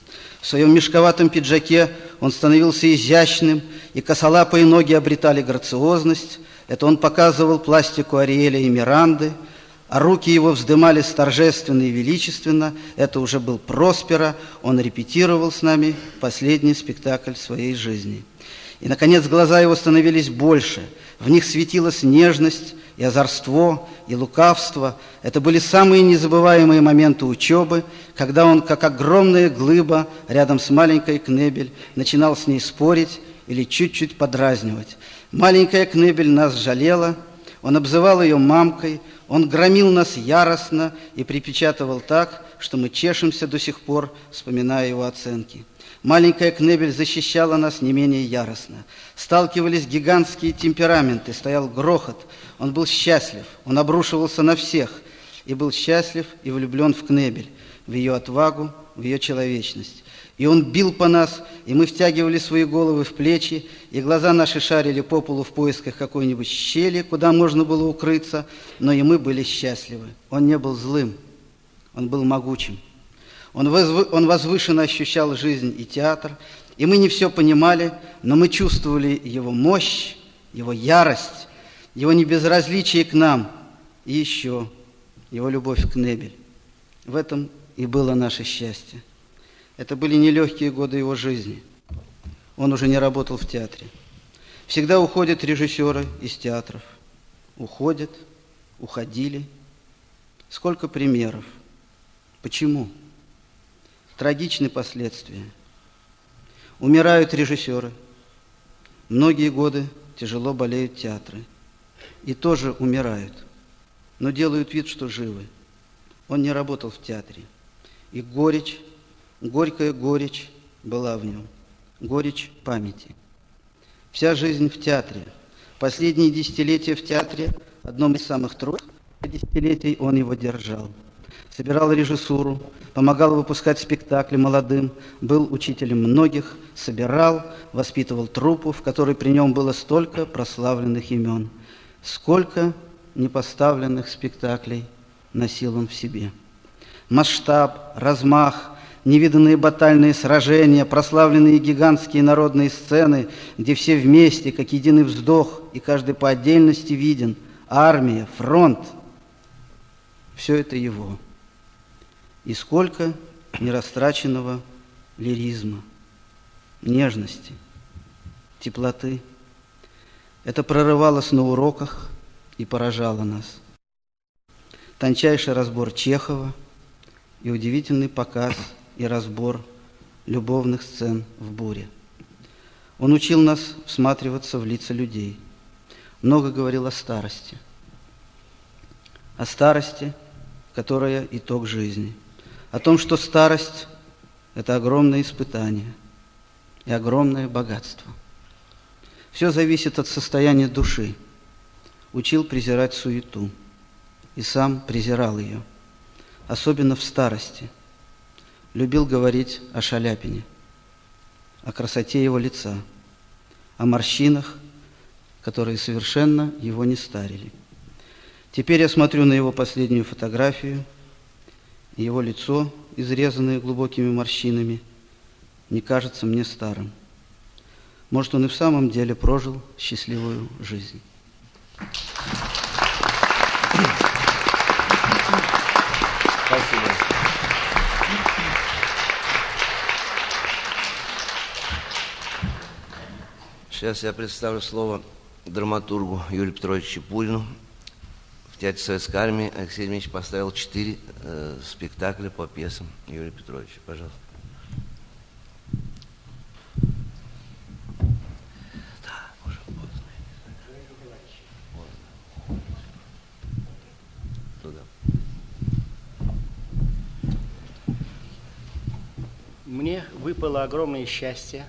В своем мешковатом пиджаке он становился изящным, и косолапые ноги обретали грациозность. Это он показывал пластику Ариэля и Миранды, а руки его вздымались торжественно и величественно. Это уже был Проспера. Он репетировал с нами последний спектакль своей жизни. И, наконец, глаза его становились больше. В них светилась нежность и озорство, и лукавство. Это были самые незабываемые моменты учебы, когда он, как огромная глыба рядом с маленькой Кнебель, начинал с ней спорить или чуть-чуть подразнивать. Маленькая Кнебель нас жалела, он обзывал ее мамкой, он громил нас яростно и припечатывал так, что мы чешемся до сих пор, вспоминая его оценки. Маленькая Кнебель защищала нас не менее яростно. Сталкивались гигантские темпераменты, стоял грохот. Он был счастлив, он обрушивался на всех. И был счастлив и влюблен в Кнебель, в ее отвагу, в ее человечность. И он бил по нас, и мы втягивали свои головы в плечи, и глаза наши шарили по полу в поисках какой-нибудь щели, куда можно было укрыться, но и мы были счастливы. Он не был злым, он был могучим. Он возвышенно ощущал жизнь и театр, и мы не все понимали, но мы чувствовали его мощь, его ярость, его небезразличие к нам и еще его любовь к Кнебель. В этом и было наше счастье. Это были нелегкие годы его жизни. Он уже не работал в театре. Всегда уходят режиссеры из театров. Уходят, уходили. Сколько примеров. Почему? Трагичны последствия. Умирают режиссеры. Многие годы тяжело болеют театры. И тоже умирают. Но делают вид, что живы. Он не работал в театре. И горечь, горькая горечь была в нем. Горечь памяти. Вся жизнь в театре. Последние десятилетия в театре, одном из самых трудных десятилетий, он его держал. Собирал режиссуру, помогал выпускать спектакли молодым, был учителем многих, собирал, воспитывал труппу, в которой при нем было столько прославленных имен. Сколько непоставленных спектаклей носил он в себе. Масштаб, размах, невиданные батальные сражения, прославленные гигантские народные сцены, где все вместе, как единый вздох, и каждый по отдельности виден, армия, фронт. Все это его. И сколько нерастраченного лиризма, нежности, теплоты. Это прорывалось на уроках и поражало нас. Тончайший разбор Чехова и удивительный показ и разбор любовных сцен в «Буре». Он учил нас всматриваться в лица людей. Много говорил о старости. О старости, которая итог жизни. О том, что старость – это огромное испытание и огромное богатство. Все зависит от состояния души. Учил презирать суету и сам презирал ее, особенно в старости. Любил говорить о Шаляпине, о красоте его лица, о морщинах, которые совершенно его не старили. Теперь я смотрю на его последнюю фотографию, и его лицо, изрезанное глубокими морщинами, не кажется мне старым. Может, он и в самом деле прожил счастливую жизнь. Спасибо. Сейчас я представлю слово драматургу Юрию Петровичу Чепурину. В Театре Советской Армии Алексей Дмитриевич поставил 4 спектакля по пьесам Юрия Петровича. Пожалуйста. Мне выпало огромное счастье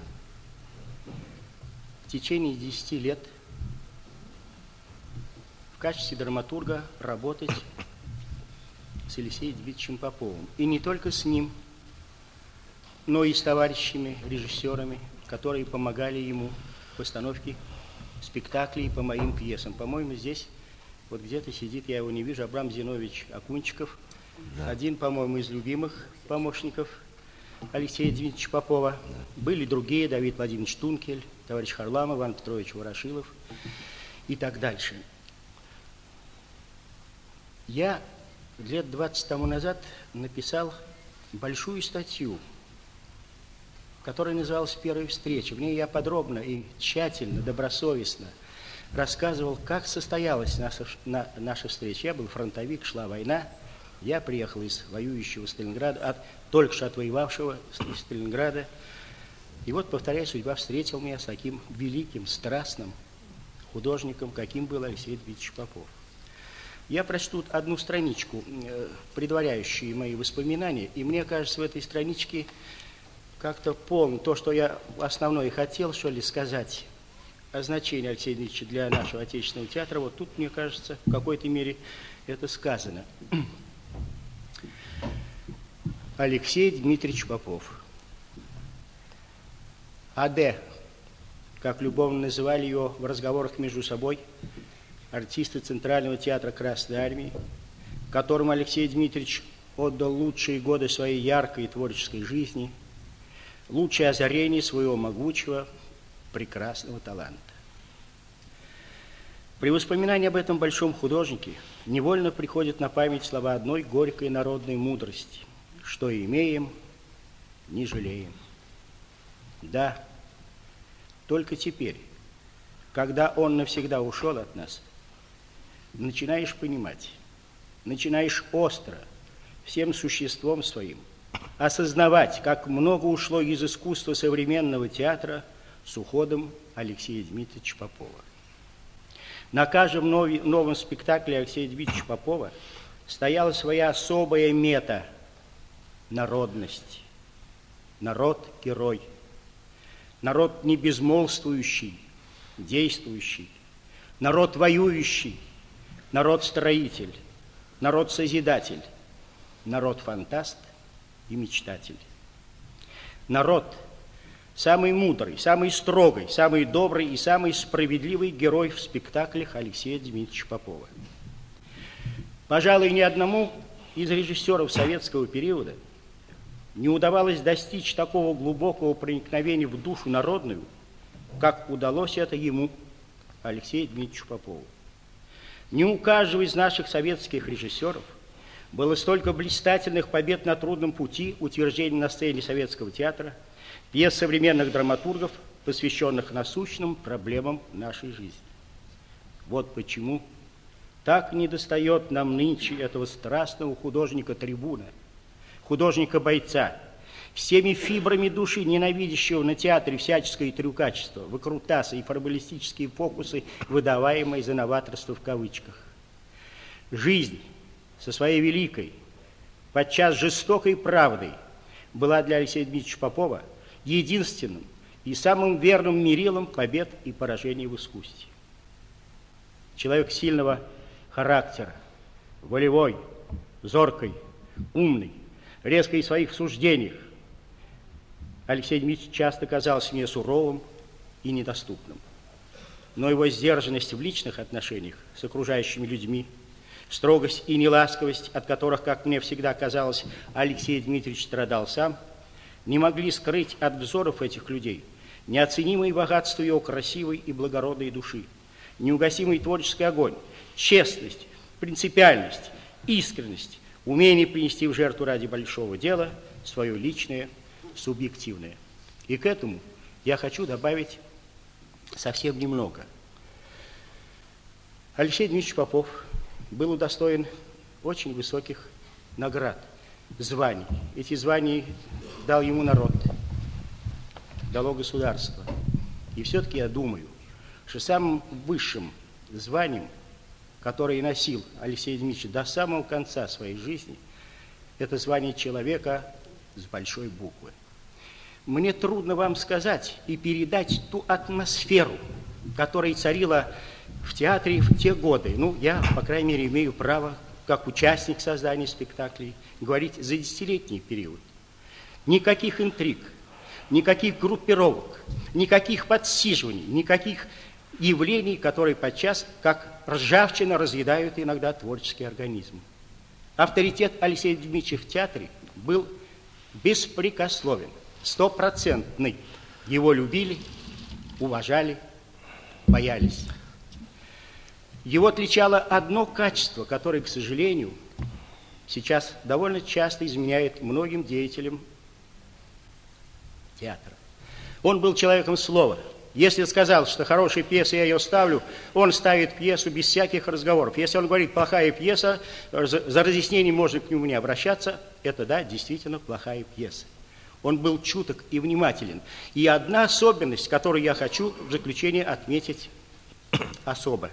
в течение 10 лет в качестве драматурга работать с Алексеем Дмитриевичем Поповым. И не только с ним, но и с товарищами, режиссерами, которые помогали ему в постановке спектаклей по моим пьесам. По-моему, здесь вот где-то сидит, я его не вижу, Абрам Зинович Акунчиков, да. Один, по-моему, из любимых помощников Алексея Дмитриевича Попова. Да. Были другие, Давид Владимирович Тункель, товарищ Харламов, Иван Петрович Ворошилов и так дальше. Я лет 20 тому назад написал большую статью, которая называлась «Первая встреча». В ней я подробно и тщательно, добросовестно рассказывал, как состоялась наша встреча. Я был фронтовик, шла война. Я приехал из воюющего Сталинграда, только что отвоевавшего из Сталинграда. И вот, повторяю, судьба встретила меня с таким великим, страстным художником, каким был Алексей Дмитриевич Попов. Я прочту одну страничку, предваряющую мои воспоминания, и мне кажется, в этой страничке как-то полно то, что я основное хотел, что ли, сказать о значении Алексея Дмитриевича для нашего отечественного театра. Вот тут, мне кажется, в какой-то мере это сказано. Алексей Дмитриевич Попов. А.Д., как любовно называли его в разговорах между собой артисты Центрального театра Красной Армии, которому Алексей Дмитриевич отдал лучшие годы своей яркой и творческой жизни, лучшее озарение своего могучего, прекрасного таланта. При воспоминании об этом большом художнике невольно приходят на память слова одной горькой народной мудрости: «Что имеем, не жалеем». Да, только теперь, когда он навсегда ушел от нас, начинаешь понимать, начинаешь остро, всем существом своим, осознавать, как много ушло из искусства современного театра с уходом Алексея Дмитриевича Попова. На каждом новом спектакле Алексея Дмитриевича Попова стояла своя особая мета – народность. Народ-герой. Народ не безмолвствующий, действующий. Народ воюющий. Народ-строитель. Народ-созидатель. Народ-фантаст и мечтатель. Народ – самый мудрый, самый строгий, самый добрый и самый справедливый герой в спектаклях Алексея Дмитриевича Попова. Пожалуй, ни одному из режиссеров советского периода не удавалось достичь такого глубокого проникновения в душу народную, как удалось это ему, Алексею Дмитриевичу Попову. Ни у каждого из наших советских режиссеров было столько блистательных побед на трудном пути утверждения на сцене советского театра, пьес современных драматургов, посвященных насущным проблемам нашей жизни. Вот почему так недостает нам нынче этого страстного художника-трибуна, художника-бойца, всеми фибрами души, ненавидящего на театре всяческое трюкачество, выкрутасы и формалистические фокусы, выдаваемые за новаторство в кавычках. Жизнь со своей великой, подчас жестокой правдой была для Алексея Дмитриевича Попова единственным и самым верным мерилом побед и поражений в искусстве. Человек сильного характера, волевой, зоркий, умный, резкий в своих суждениях, Алексей Дмитриевич часто казался мне суровым и недоступным. Но его сдержанность в личных отношениях с окружающими людьми, строгость и неласковость, от которых, как мне всегда казалось, Алексей Дмитриевич страдал сам, не могли скрыть от взоров этих людей неоценимое богатство его красивой и благородной души, неугасимый творческий огонь, честность, принципиальность, искренность, умение принести в жертву ради большого дела свое личное, субъективное. И к этому я хочу добавить совсем немного. Алексей Дмитриевич Попов был удостоен очень высоких наград, званий. Эти звания дал ему народ, дало государство. И все-таки я думаю, что самым высшим званием, которое носил Алексей Дмитриевич до самого конца своей жизни, это звание человека с большой буквы. Мне трудно вам сказать и передать ту атмосферу, которая царила в театре в те годы. Ну, я, по крайней мере, имею право как участник создания спектаклей, говорить за десятилетний период. Никаких интриг, никаких группировок, никаких подсиживаний, никаких явлений, которые подчас, как ржавчина, разъедают иногда творческий организм. Авторитет Алексея Дмитриевича в театре был беспрекословен, стопроцентный. Его любили, уважали, боялись. Его отличало одно качество, которое, к сожалению, сейчас довольно часто изменяет многим деятелям театра. Он был человеком слова. Если сказал, что хорошая пьеса, я ее ставлю, он ставит пьесу без всяких разговоров. Если он говорит, плохая пьеса, за разъяснением можно к нему не обращаться, это, да, действительно плохая пьеса. Он был чуток и внимателен. И одна особенность, которую я хочу в заключение отметить особо.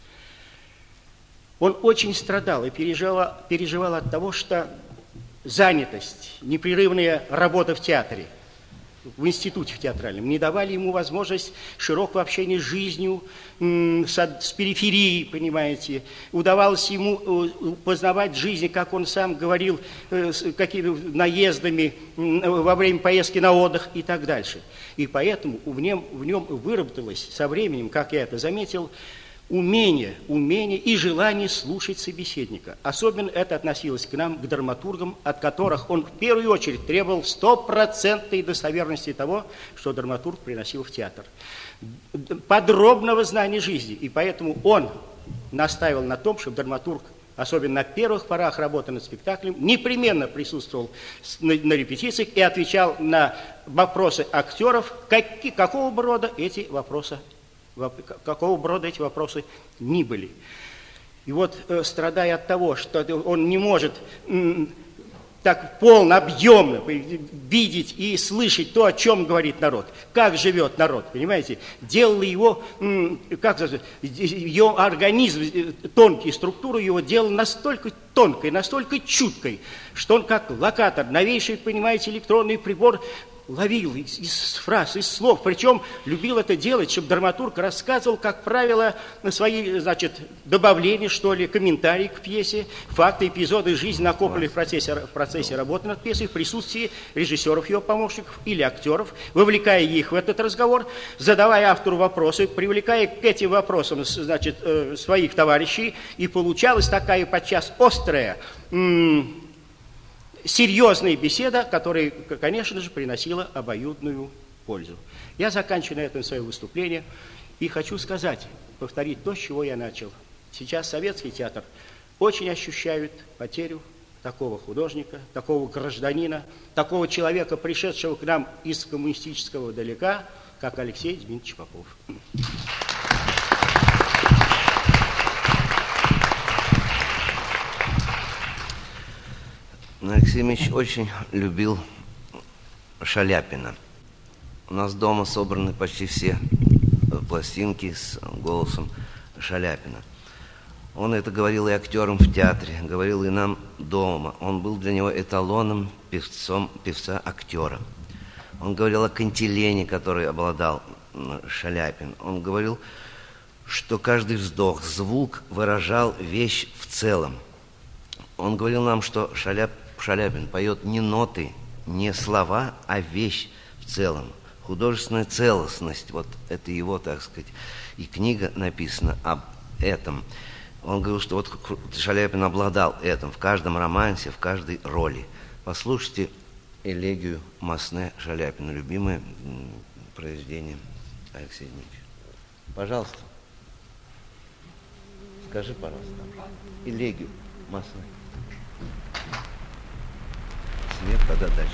Он очень страдал и переживал от того, что занятость, непрерывная работа в театре, в институте в театральном, не давали ему возможность широкого общения с жизнью, с периферией, понимаете. Удавалось ему познавать жизнь, как он сам говорил, какими наездами во время поездки на отдых и так дальше. И поэтому в нем выработалось со временем, как я это заметил, умение и желание слушать собеседника. Особенно это относилось к нам, к драматургам, от которых он в первую очередь требовал стопроцентной достоверности того, что драматург приносил в театр. Подробного знания жизни. И поэтому он настаивал на том, чтобы драматург, особенно на первых порах работы над спектаклем, непременно присутствовал на репетициях и отвечал на вопросы актеров, какого бы рода эти вопросы ни были. И вот, страдая от того, что он не может так полно, объемно видеть и слышать то, о чем говорит народ, как живет народ, понимаете, делало его, ее организм, тонкие структуры его делал настолько тонкой, настолько чуткой, что он как локатор, новейший, понимаете, электронный прибор, ловил из фраз, из слов, причем любил это делать, чтобы драматург рассказывал, как правило, свои, добавления, что ли, комментарии к пьесе, факты, эпизоды жизни накопленные в процессе работы над пьесой, в присутствии режиссеров, его помощников или актеров, вовлекая их в этот разговор, задавая автору вопросы, привлекая к этим вопросам, своих товарищей, и получалась такая подчас острая, серьезная беседа, которая, конечно же, приносила обоюдную пользу. Я заканчиваю на этом свое выступление и хочу сказать, повторить то, с чего я начал. Сейчас советский театр очень ощущает потерю такого художника, такого гражданина, такого человека, пришедшего к нам из коммунистического далека, как Алексей Дмитриевич Попов. Алексей Ильич очень любил Шаляпина. У нас дома собраны почти все пластинки с голосом Шаляпина. Он это говорил и актерам в театре, говорил и нам дома. Он был для него эталоном певца-актера. Он говорил о кантилене, который обладал Шаляпин. Он говорил, что каждый вздох, звук выражал вещь в целом. Он говорил нам, что Шаляпин поет не ноты, не слова, а вещь в целом. Художественная целостность, вот это его, так сказать, и книга написана об этом. Он говорил, что вот Шаляпин обладал этим в каждом романсе, в каждой роли. Послушайте элегию Масне Шаляпина, любимое произведение Алексея Дмитриевича. Пожалуйста. Скажи, пожалуйста, элегию Масне. Свет, тогда дальше.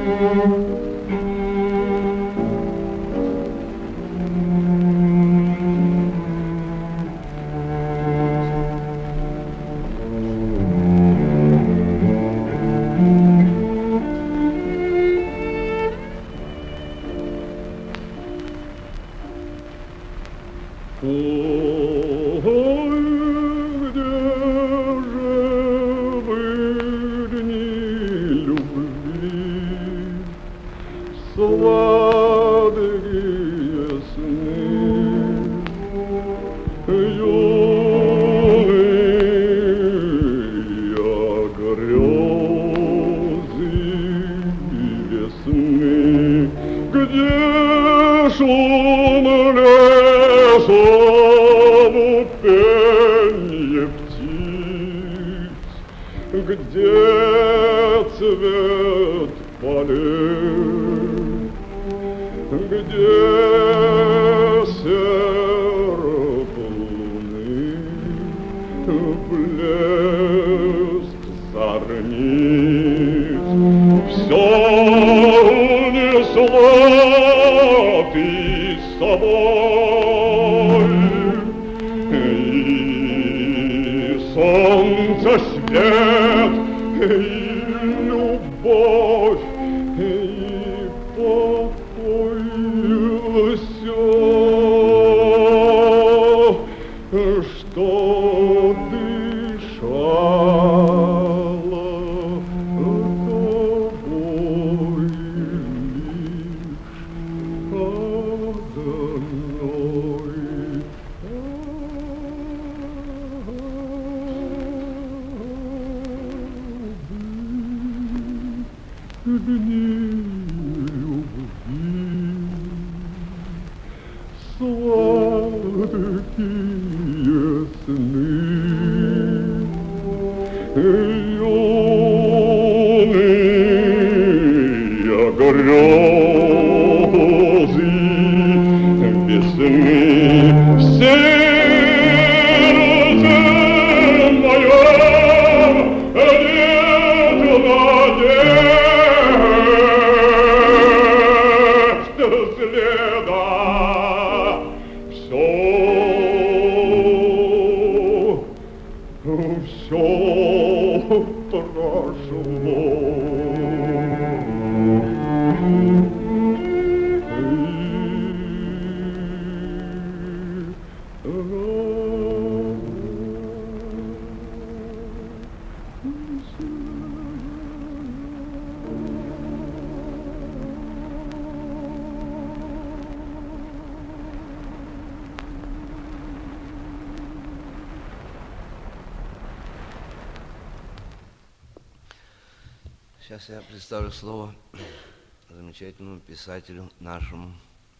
Сейчас я представлю слово замечательному писателю нашему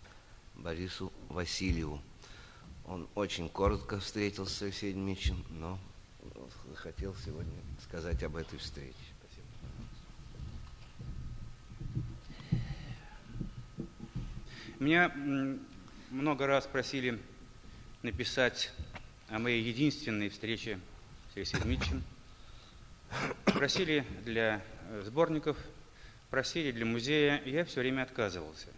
Борису Васильеву. Он очень коротко встретился с Алексеем Дмитриевичем, но хотел сегодня сказать об этой встрече. Спасибо. Меня много раз просили написать о моей единственной встрече с Алексеем Дмитриевичем. Просили для сборников, просили для музея, и я все время отказывался.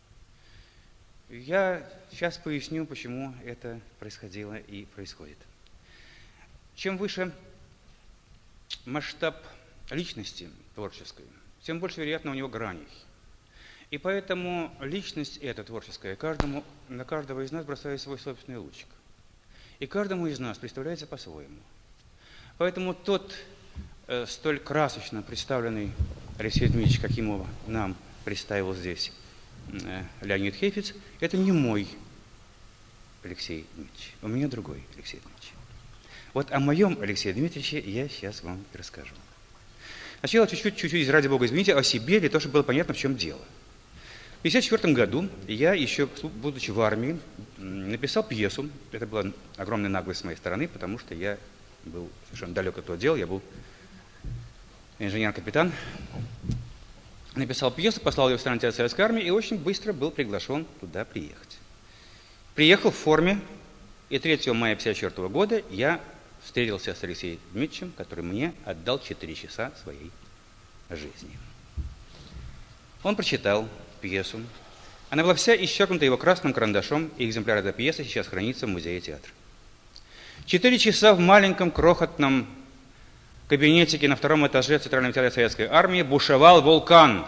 Я сейчас поясню, почему это происходило и происходит. Чем выше масштаб личности творческой, тем больше, вероятно, у него граней. И поэтому личность эта творческая на каждого из нас бросает свой собственный лучик. И каждому из нас представляется по-своему. Поэтому тот столь красочно представленный Алексей Дмитриевич, как ему нам представил здесь Леонид Хейфиц, это не мой Алексей Дмитриевич, у меня другой Алексей Дмитриевич. Вот о моем Алексее Дмитриевиче я сейчас вам и расскажу. Сначала чуть-чуть, ради бога, извините, о себе, для того, чтобы было понятно, в чем дело. В 1954 году я, еще будучи в армии, написал пьесу. Это была огромная наглость с моей стороны, потому что я был совершенно далек от этого дела, я был инженер-капитан. Написал пьесу, послал ее в страну театра Советской армии и очень быстро был приглашен туда приехать. Приехал в форме, и 3 мая 1954 года я встретился с Алексеем Дмитриевичем, который мне отдал 4 часа своей жизни. Он прочитал пьесу. Она была вся исчеркнута его красным карандашом, и экземпляр этой пьесы сейчас хранится в музее театра. 4 часа в маленьком крохотном кабинетике на 2-м этаже Центрального театра Советской Армии бушевал вулкан.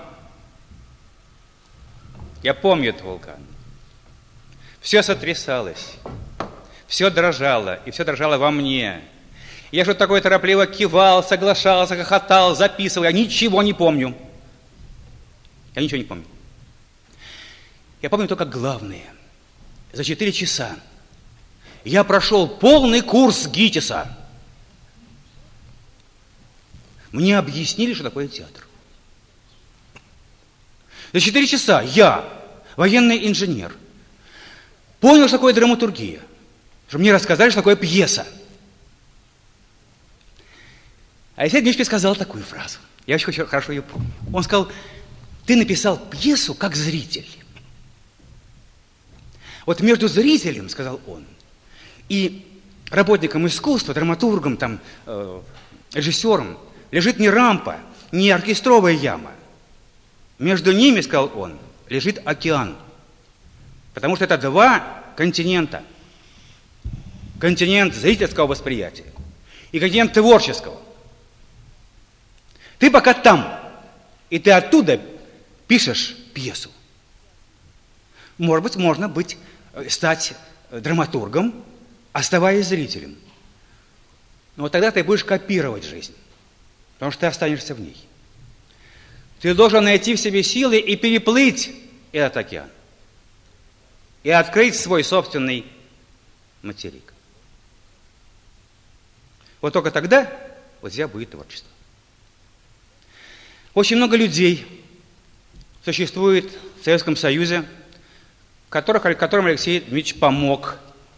Я помню этот вулкан. Все сотрясалось, все дрожало, и все дрожало во мне. Я что-то такое торопливо кивал, соглашался, хохотал, записывал. Я ничего не помню. Я ничего не помню. Я помню только главное. За 4 часа я прошел полный курс ГИТИСа. Мне объяснили, что такое театр. За 4 часа я, военный инженер, понял, что такое драматургия. Что мне рассказали, что такое пьеса. Алексей Дмитриевич сказал такую фразу. Я очень хорошо ее помню. Он сказал: ты написал пьесу как зритель. Вот между зрителем, сказал он, и работником искусства, драматургом, там, режиссером, лежит не рампа, не оркестровая яма. Между ними, сказал он, лежит океан. Потому что это 2 континента. Континент зрительского восприятия и континент творческого. Ты пока там, и ты оттуда пишешь пьесу. Может быть, можно стать драматургом, оставаясь зрителем. Но тогда ты будешь копировать жизнь, потому что ты останешься в ней. Ты должен найти в себе силы и переплыть этот океан. И открыть свой собственный материк. Вот только тогда у тебя будет творчество. Очень много людей существует в Советском Союзе, которым Алексей Дмитриевич помог,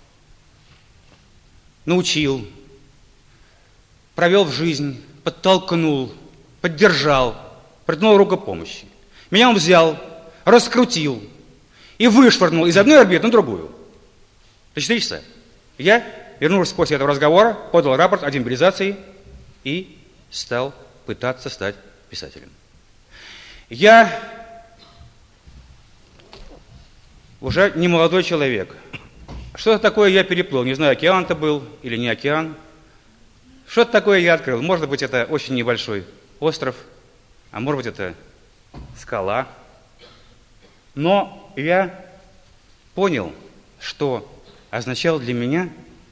научил, провел в жизнь, подтолкнул, поддержал, протянул руку помощи. Меня он взял, раскрутил и вышвырнул из одной орбиты на другую. За 4 часа. Я вернулся после этого разговора, подал рапорт о демобилизации и стал пытаться стать писателем. Я уже не молодой человек. Что-то такое я переплыл. Не знаю, океан-то был или не океан. Что-то такое я открыл. Может быть, это очень небольшой остров, а может быть, это скала. Но я понял, что означало для меня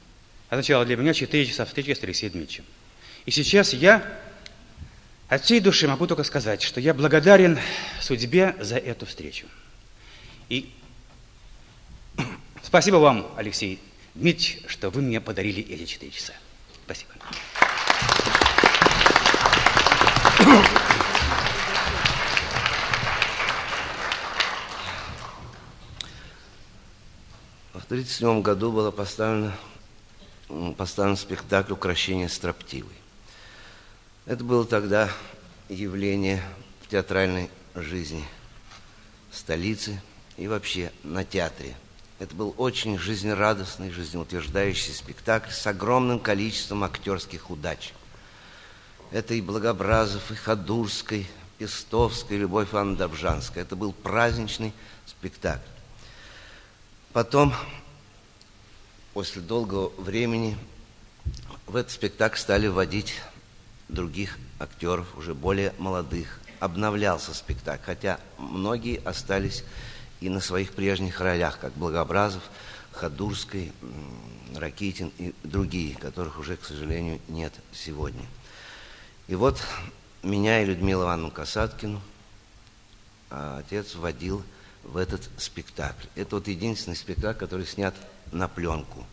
4 часа встречи с Алексеем Дмитриевичем. И сейчас я от всей души могу только сказать, что я благодарен судьбе за эту встречу. И спасибо вам, Алексей Дмитриевич, что вы мне подарили эти 4 часа. Спасибо. В 1937 году был поставлен спектакль «Укрощение строптивой». Это было тогда явление в театральной жизни столицы и вообще на театре. Это был очень жизнерадостный, жизнеутверждающий спектакль с огромным количеством актерских удач. Это и Благообразов, и Ходурская, Пестовская, Любовь Ивановна Добжанская. Это был праздничный спектакль. Потом, после долгого времени, в этот спектакль стали вводить других актеров, уже более молодых. Обновлялся спектакль, хотя многие остались и на своих прежних ролях, как Благообразов, Ходурский, Ракитин и другие, которых уже, к сожалению, нет сегодня. И вот меня и Людмилу Ивановну Касаткину отец вводил в этот спектакль. Это вот единственный спектакль, который снят на пленку.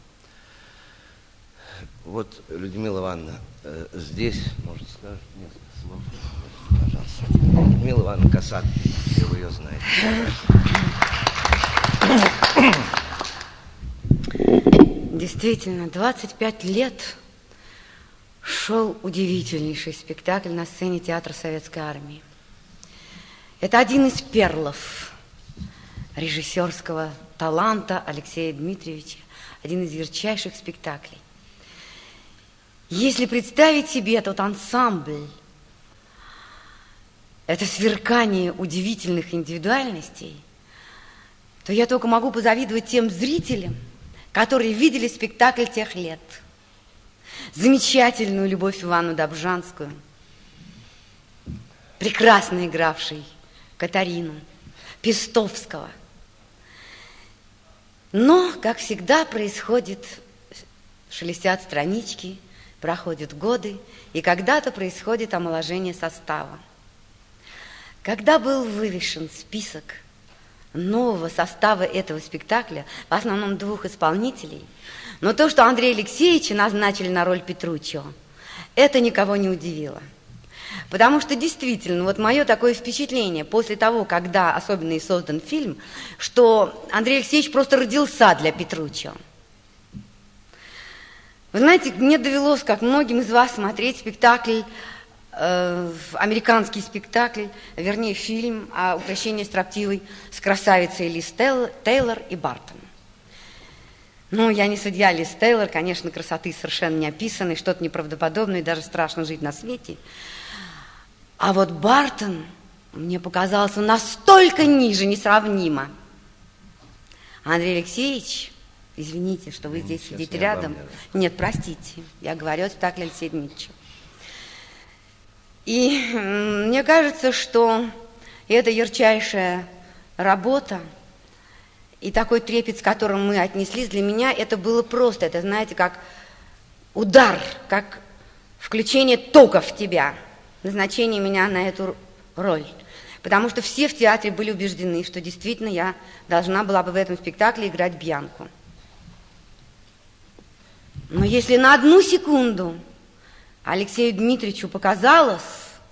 Вот, Людмила Ивановна, здесь, может, скажет несколько слов? Пожалуйста. Людмила Ивановна Касаткина, если вы ее знаете. Действительно, 25 лет шел удивительнейший спектакль на сцене театра Советской Армии. Это один из перлов режиссерского таланта Алексея Дмитриевича, один из ярчайших спектаклей. Если представить себе тот ансамбль, это сверкание удивительных индивидуальностей, то я только могу позавидовать тем зрителям, которые видели спектакль тех лет. Замечательную Любовь Ивановну Добжанскую, прекрасно игравшей Катарину, Пестовского. Но, как всегда происходит, шелестят странички, проходят годы, и когда-то происходит омоложение состава. Когда был вывешен список нового состава этого спектакля, в основном 2 исполнителей, но то, что Андрея Алексеевича назначили на роль Петруччо, это никого не удивило. Потому что действительно, вот мое такое впечатление после того, когда особенно и создан фильм, что Андрей Алексеевич просто родился для Петруччо. Вы знаете, мне довелось, как многим из вас, смотреть спектакль, американский спектакль, вернее, фильм о укрощении строптивой с красавицей Лиз Тейлор и Бартон. Ну, я не судья Лиз Тейлор, конечно, красоты совершенно не описаны, что-то неправдоподобное, даже страшно жить на свете. А вот Бартон мне показался настолько ниже, несравнимо. Андрей Алексеевич, извините, что вы здесь сидите рядом. Нет, простите, я говорю о спектакле Алексея Дмитриевича. И мне кажется, что эта ярчайшая работа и такой трепет, с которым мы отнеслись, для меня это было просто, это, знаете, как удар, как включение тока в тебя, назначение меня на эту роль. Потому что все в театре были убеждены, что действительно я должна была бы в этом спектакле играть Бьянку. Но если на одну секунду Алексею Дмитриевичу показалось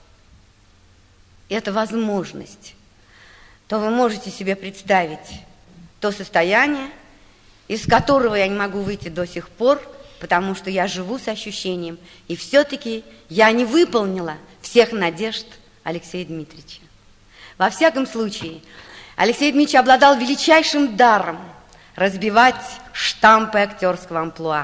эта возможность, то вы можете себе представить то состояние, из которого я не могу выйти до сих пор, потому что я живу с ощущением, и все-таки я не выполнила всех надежд Алексея Дмитриевича. Во всяком случае, Алексей Дмитриевич обладал величайшим даром разбивать штампы актерского амплуа.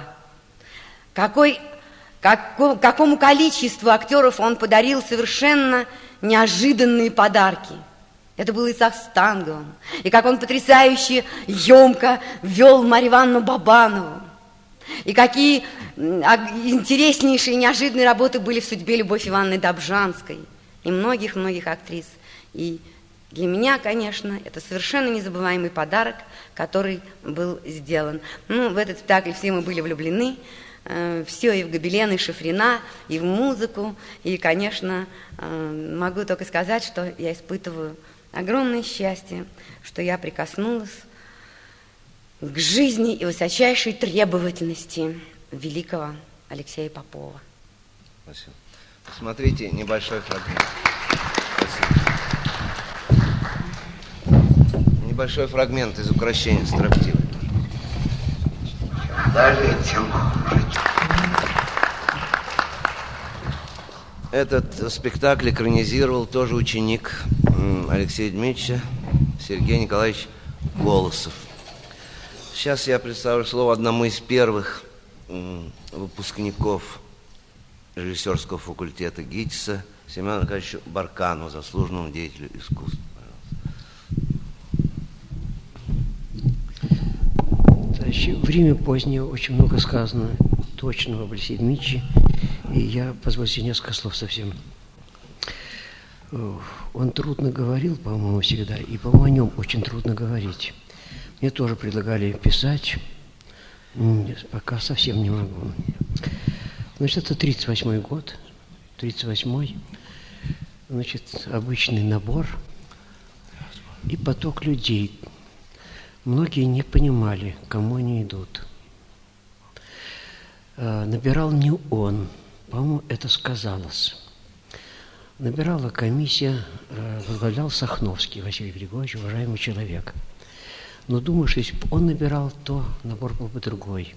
Какому количеству актеров он подарил совершенно неожиданные подарки. Это было и с Ахстанговым, и как он потрясающе, емко ввел Марью Ивановну Бабанову, и какие интереснейшие неожиданные работы были в судьбе Любовь Ивановны Добжанской и многих-многих актрис. И для меня, конечно, это совершенно незабываемый подарок, который был сделан. Ну, в этот спектакль все мы были влюблены, все и в гобелен, и Шафрина, и в музыку. И, конечно, могу только сказать, что я испытываю огромное счастье, что я прикоснулась к жизни и высочайшей требовательности великого Алексея Попова. Спасибо. Смотрите, небольшой фрагмент. Спасибо. Небольшой фрагмент из «Укрощения строптивой». Этот спектакль экранизировал тоже ученик Алексея Дмитриевича Сергей Николаевич Голосов. Сейчас я представлю слово одному из первых выпускников режиссерского факультета ГИТИСа Семену Аркадьевичу Барканову, заслуженному деятелю искусства. Время позднее, очень много сказано точного об Алексее Дмитриевиче, и я позволю себе несколько слов совсем. Он трудно говорил, по-моему, всегда, и, по-моему, о нем очень трудно говорить. Мне тоже предлагали писать, пока совсем не могу. Значит, это 38-й год, 38-й, значит, обычный набор и поток людей. Многие не понимали, к кому они идут. Набирал не он, по-моему, это сказалось. Набирала комиссия, возглавлял Сахновский Василий Григорьевич, уважаемый человек. Но думаю, что если бы он набирал, то набор был бы другой.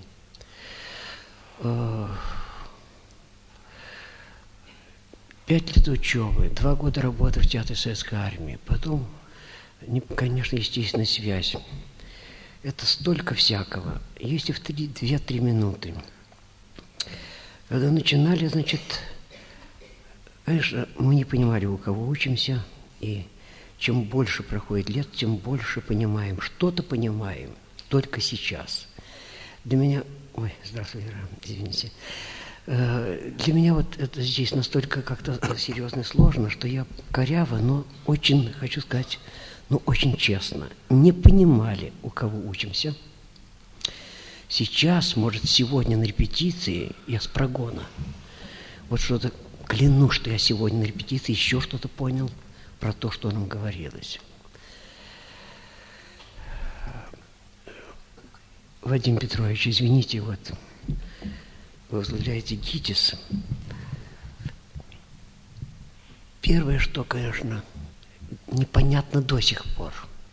5 лет учебы, 2 года работы в Театре Советской Армии, потом, конечно, естественная связь. Это столько всякого. Если в 2-3 минуты. Когда начинали, значит, Конечно, мы не понимали, у кого учимся, и чем больше проходит лет, тем больше понимаем. Что-то понимаем только сейчас. Для меня... Ой, здравствуй, Вера, извините. Для меня вот это здесь настолько как-то серьезно и сложно, что я коряво, но очень, хочу сказать, очень честно, не понимали, у кого учимся. Сейчас, может, сегодня на репетиции я с прогона. Вот что-то, клянусь, что я сегодня на репетиции еще что-то понял про то, что нам говорилось. Вадим Петрович, извините, вот вы возглавляете ГИТИС. Первое, что, конечно, непонятно до сих пор.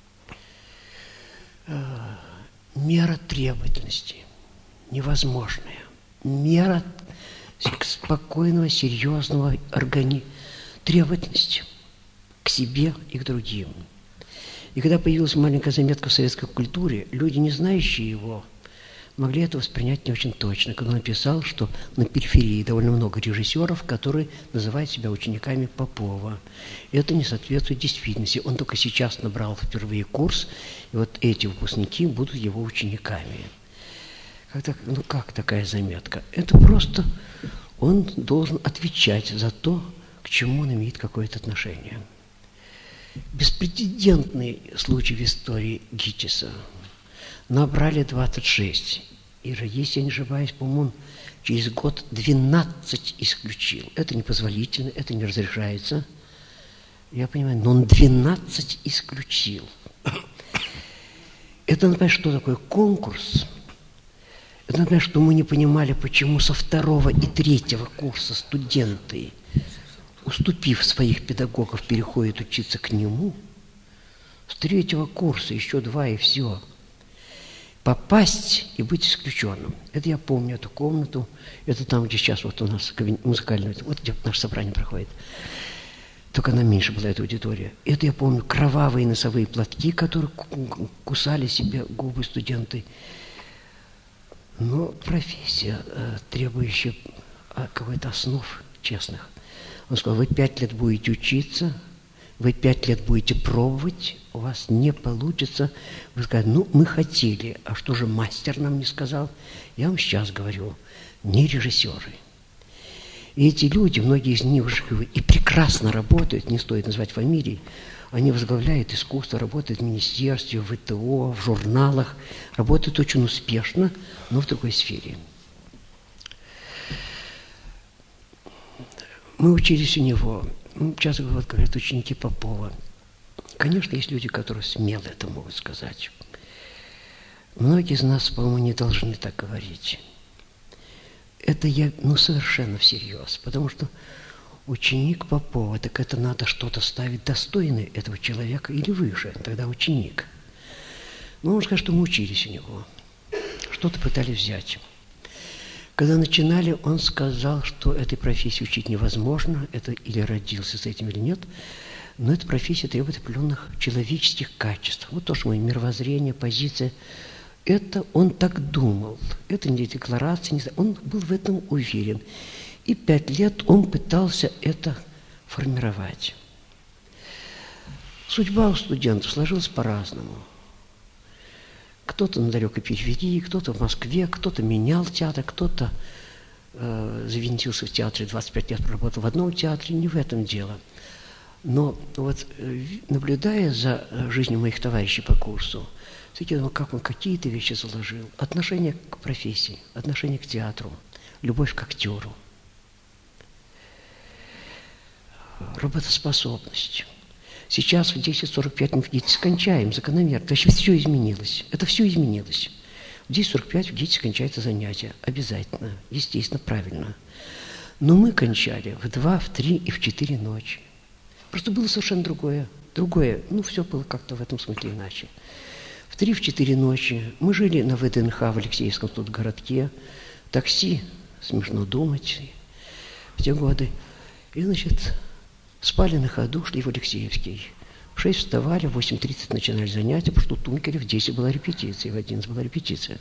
Мера требовательности невозможная. Мера спокойного, серьезного требовательности к себе и к другим. И когда появилась маленькая заметка в советской культуре, люди, не знающие его, могли это воспринять не очень точно. Когда он написал, что на периферии довольно много режиссеров, которые называют себя учениками Попова. И это не соответствует действительности. Он только сейчас набрал впервые курс, и вот эти выпускники будут его учениками. Как такая заметка? Это просто он должен отвечать за то, к чему он имеет какое-то отношение. Беспрецедентный случай в истории ГИТИСа. Набрали 26. И, если я не ошибаюсь, по-моему, он через год 12 исключил. Это непозволительно, это не разрешается. Я понимаю, но он 12 исключил. Это, например, что такое конкурс? Это, например, что мы не понимали, почему со 2-го и 3-го курса студенты, уступив своих педагогов, переходят учиться к нему. С 3-го курса еще 2 и все. Попасть и быть исключенным. Это я помню, эту комнату. Это там, где сейчас вот у нас музыкальный, вот где наше собрание проходит. Только она меньше была, эта аудитория. Это я помню, кровавые носовые платки, которые кусали себе губы студенты. Но профессия, требующая какой-то основ честных. Он сказал, вы 5 лет будете учиться, вы 5 лет будете пробовать, у вас не получится. Вы скажете, мы хотели, а что же мастер нам не сказал? Я вам сейчас говорю, не режиссеры. И эти люди, многие из них живы и прекрасно работают, не стоит назвать фамилии, они возглавляют искусство, работают в министерстве, в ВТО, в журналах, работают очень успешно, но в другой сфере. Мы учились у него, часто говорят ученики Попова. Конечно, есть люди, которые смело это могут сказать. Многие из нас, по-моему, не должны так говорить. Это я, совершенно всерьез, потому что ученик Попова, так это надо что-то ставить достойное этого человека или выше, тогда ученик. Можно сказать, что мы учились у него, что-то пытались взять. Когда начинали, он сказал, что этой профессии учить невозможно, это или родился с этим, или нет, но эта профессия требует определенных человеческих качеств. Вот то, что мое мировоззрение, позиция, это он так думал, это не декларация, он был в этом уверен. И 5 лет он пытался это формировать. Судьба у студентов сложилась по-разному. Кто-то на далекой периферии, кто-то в Москве, кто-то менял театр, кто-то завинтился в театре, 25 лет проработал в одном театре, не в этом дело. Но вот наблюдая за жизнью моих товарищей по курсу, я думал, как он какие-то вещи заложил. Отношение к профессии, отношение к театру, любовь к актеру, работоспособность. Сейчас в 10:45 мы в ГИТИСе кончаем закономерно. То есть все изменилось. Это все изменилось. В 10:45 в ГИТИСе кончается занятие. Обязательно. Естественно, правильно. Но мы кончали в 2, в 3 и в 4 ночи. Просто было совершенно другое. Все было как-то в этом смысле иначе. В 3, в 4 ночи мы жили на ВДНХ в Алексеевском тут городке. Такси, смешно думать, в те годы. И, спали на ходу, шли в Алексеевский. В 6 вставали, в 8:30 начинали занятия, потому что у Тункеля в 10 была репетиция, в 11 была репетиция.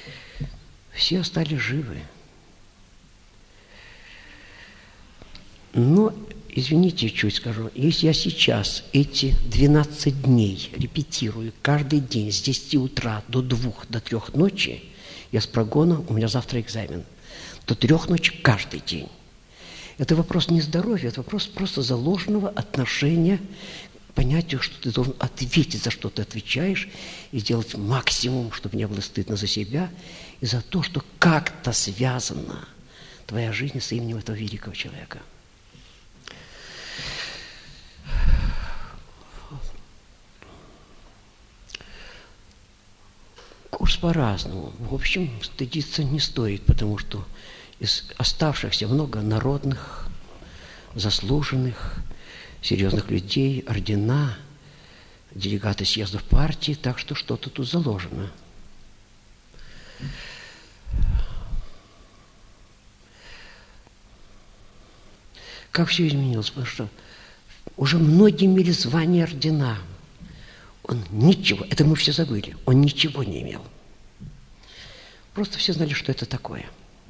Все остались живы. Но, извините, чуть скажу, если я сейчас эти 12 дней репетирую каждый день с 10 утра до 2, до 3 ночи, я с прогоном, у меня завтра экзамен, до 3 ночи каждый день. Это вопрос не здоровья, это вопрос просто заложенного отношения к понятию, что ты должен ответить, за что ты отвечаешь, и сделать максимум, чтобы не было стыдно за себя и за то, что как-то связана твоя жизнь с именем этого великого человека. Курс по-разному. В общем, стыдиться не стоит, потому что из оставшихся много народных, заслуженных, серьезных людей, ордена, делегаты съездов партии, так что что-то тут заложено. Как все изменилось, потому что уже многие имели звание ордена. Он ничего, это мы все забыли, он ничего не имел. Просто все знали, что это такое.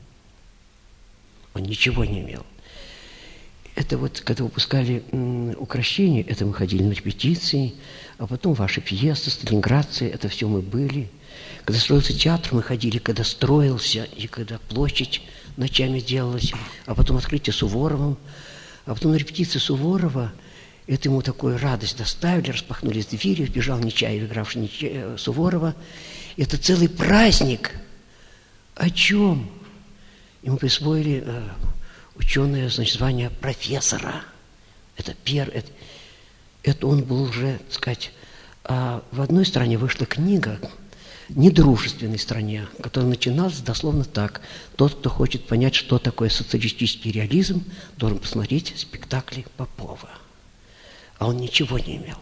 Он ничего не имел. Это вот, когда выпускали «Укрощение», это мы ходили на репетиции, а потом ваши пьесы, сталинградцы, это все мы были. Когда строился театр, мы ходили, когда строился, и когда площадь ночами делалась, а потом открытие Суворовым, а потом на репетиции Суворова, это ему такую радость доставили, распахнулись двери, вбежал Нечаев, игравший Суворова. Это целый праздник. О чем? Ему присвоили ученое, значит, звание профессора. Это первое. Это он был уже, так сказать, в одной стране вышла книга, недружественной стране, которая начиналась дословно так. Тот, кто хочет понять, что такое социалистический реализм, должен посмотреть спектакли Попова. А он ничего не имел.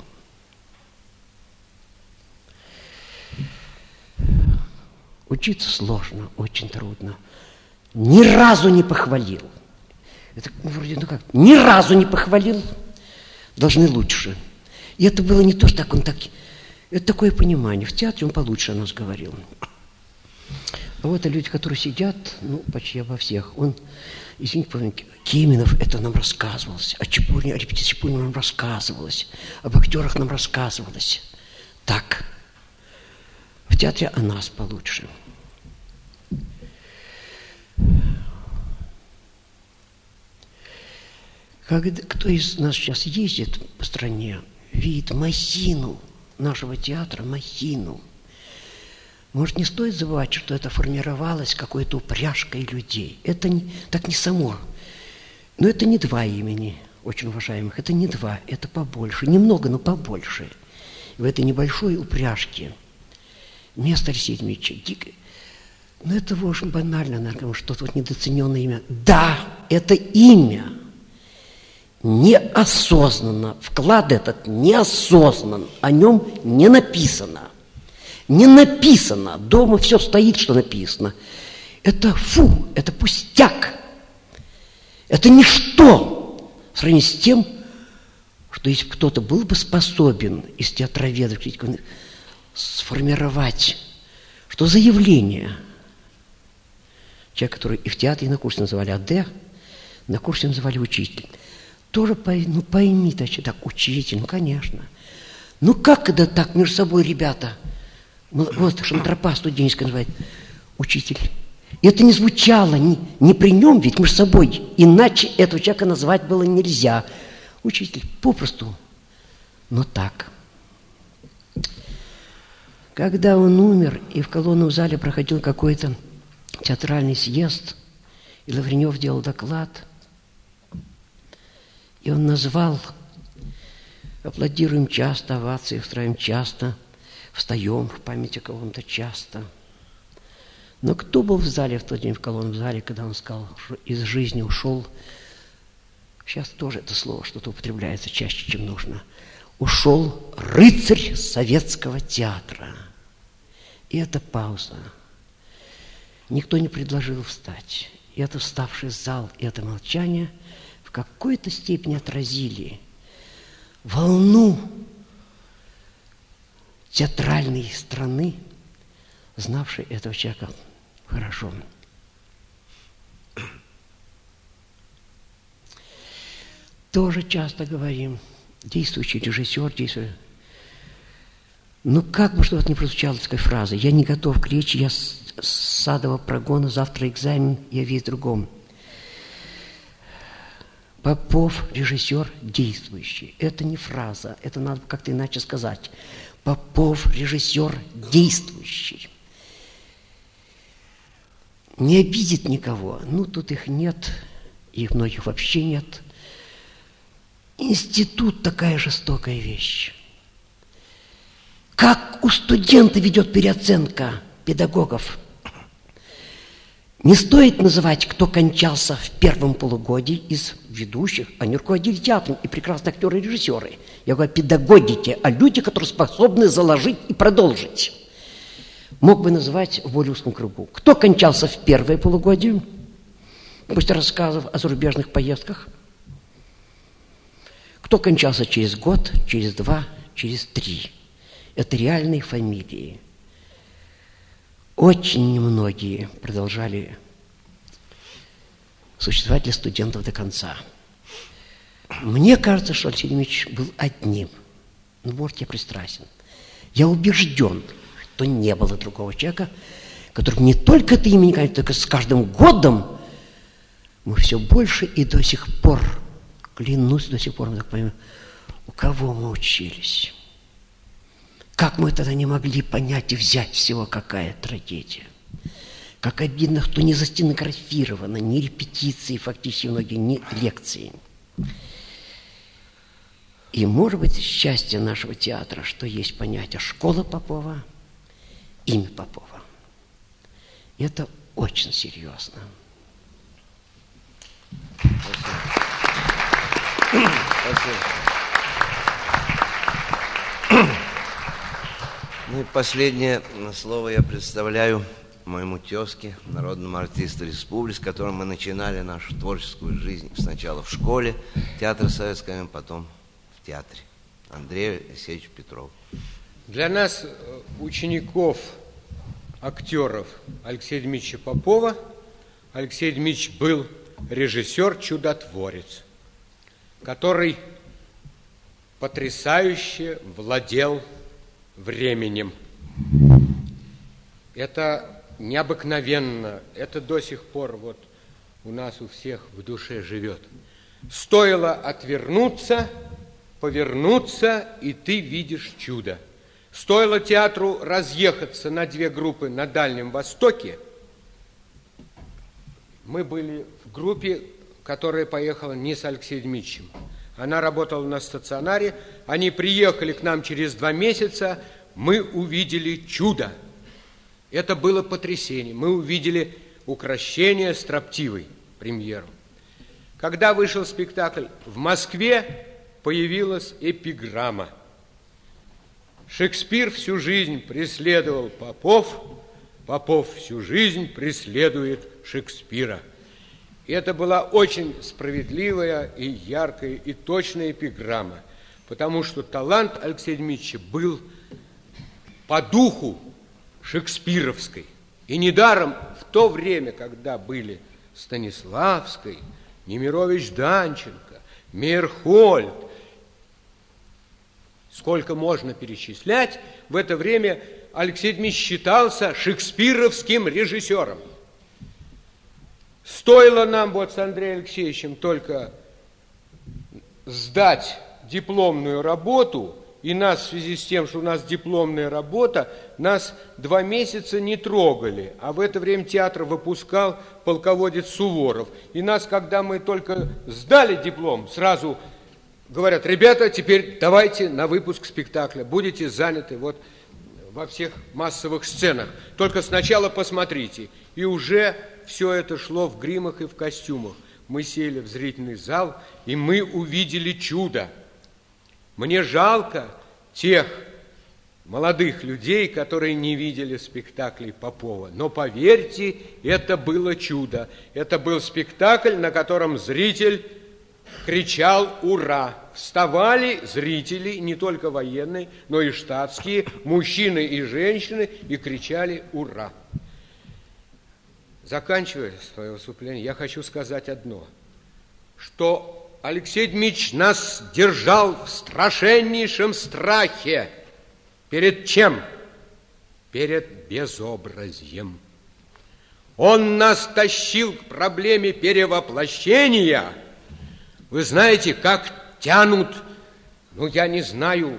Учиться сложно, очень трудно. Ни разу не похвалил. Это вроде, ни разу не похвалил, должны лучше. И это было не то, что так он так... Это такое понимание. В театре он получше о нас говорил. А вот люди, которые сидят, почти обо всех, он, извините, помните, Кименов это нам рассказывалось, о Чепурине, о репетиции Чепурина нам рассказывалось, об актерах нам рассказывалось. Так. В театре о нас получше. Кто из нас сейчас ездит по стране, видит махину нашего театра, махину. Может, не стоит забывать, что это формировалось какой-то упряжкой людей. Это так не само. Но это не 2 имени, очень уважаемых. Это не 2, это побольше. Немного, но побольше. В этой небольшой упряжке место Алексея Дмитриевича дикое. Но это, в общем, банально, наверное, что-то вот недооцененное имя. Да, это имя. Неосознанно. Вклад этот неосознан. О нем не написано. Не написано. Дома все стоит, что написано. Это это пустяк. Это ничто в сравнении с тем, что если кто-то был бы способен из театроведов сформировать, что заявление, человек, который и в театре, и на курсе называли АД, на курсе называли учитель, тоже пойми, так, учитель, конечно. Как, когда так между собой ребята, вот шантропа студенческая называет, учитель. И это не звучало не при нем, ведь между собой, иначе этого человека назвать было нельзя. Учитель, попросту, но так. Когда он умер, и в колонном зале проходил какой-то театральный съезд, и Лавренев делал доклад, и он назвал, аплодируем часто, овации устраиваем часто, встаем в память о ком-то часто. Но кто был в зале в тот день, в колонном зале, когда он сказал, что из жизни ушел, сейчас тоже это слово что-то употребляется чаще, чем нужно, ушел рыцарь советского театра. И это пауза. Никто не предложил встать. И это вставший зал, и это молчание в какой-то степени отразили волну театральной страны, знавшей этого человека хорошо. тоже часто говорим. Действующий режиссер, действующий. Ну, как бы что-то не прозвучало такой фразы. Я не готов к речи, я с садового прогона, завтра экзамен, я весь в другом. Попов, режиссер, действующий. Это не фраза, это надо как-то иначе сказать. Попов, режиссер, действующий. Не обидит никого. Ну, тут их нет, их многих вообще нет. Институт такая жестокая вещь. Как у студента ведет переоценка педагогов. Не стоит называть, кто кончался в первом полугодии из ведущих. Они руководили театром и прекрасные актеры и режиссеры. Я говорю о педагогике, о людях, которые способны заложить и продолжить. Мог бы называть в более узком кругу. Кто кончался в первое полугодие? После рассказов о зарубежных поездках. Кто кончался через год, через 2, через 3. Это реальные фамилии. Очень немногие продолжали существовать для студентов до конца. Мне кажется, что Алексей Дмитриевич был одним. Ну, может, я пристрастен. Я убежден, что не было другого человека, который не только это имя, только с каждым годом мы все больше и до сих пор, клянусь, до сих пор, мы так понимаем, у кого мы учились. Как мы тогда не могли понять и взять всего, какая трагедия. Как обидно, что не застенографировано, ни репетиции, фактически многие, ни лекции. И, может быть, счастье нашего театра, что есть понятие школа Попова, имя Попова. И это очень серьезно. Спасибо. Спасибо. Ну и последнее слово я представляю моему тезке, народному артисту республики, с которым мы начинали нашу творческую жизнь сначала в школе, театре советском, потом в театре. Андрею Алексеевичу Петрову. Для нас, учеников, актеров Алексея Дмитриевича Попова, Алексей Дмитриевич был режиссер-чудотворец, который потрясающе владел временем. Это необыкновенно, это до сих пор вот у нас у всех в душе живет. Стоило отвернуться, повернуться, и ты видишь чудо. Стоило театру разъехаться на 2 группы на Дальнем Востоке. Мы были в группе, которая поехала не с Алексеем Дмитриевичем. Она работала на стационаре. Они приехали к нам через 2 месяца. Мы увидели чудо. Это было потрясение. Мы увидели укрощение строптивой, премьеру. Когда вышел спектакль, в Москве появилась эпиграмма. Шекспир всю жизнь преследовал Попов, Попов всю жизнь преследует Шекспира. И это была очень справедливая и яркая и точная эпиграмма, потому что талант Алексея Дмитриевича был по духу шекспировской. И недаром в то время, когда были Станиславский, Немирович Данченко, Мейерхольд, сколько можно перечислять, в это время Алексей Дмитриевич считался шекспировским режиссером. Стоило нам вот с Андреем Алексеевичем только сдать дипломную работу, и нас в связи с тем, что у нас дипломная работа, нас 2 месяца не трогали, а в это время театр выпускал полководец Суворов. И нас, когда мы только сдали диплом, сразу говорят: ребята, теперь давайте на выпуск спектакля, будете заняты вот во всех массовых сценах. Только сначала посмотрите. И уже все это шло в гримах и в костюмах. Мы сели в зрительный зал, и мы увидели чудо. Мне жалко тех молодых людей, которые не видели спектаклей Попова. Но поверьте, это было чудо. Это был спектакль, на котором зритель кричал «Ура!». Вставали зрители, не только военные, но и штатские, мужчины и женщины, и кричали «Ура!». Заканчивая свое выступление, я хочу сказать одно, что Алексей Дмитриевич нас держал в страшеннейшем страхе. Перед чем? Перед безобразием. Он нас тащил к проблеме перевоплощения. Вы знаете, как тянут, я не знаю,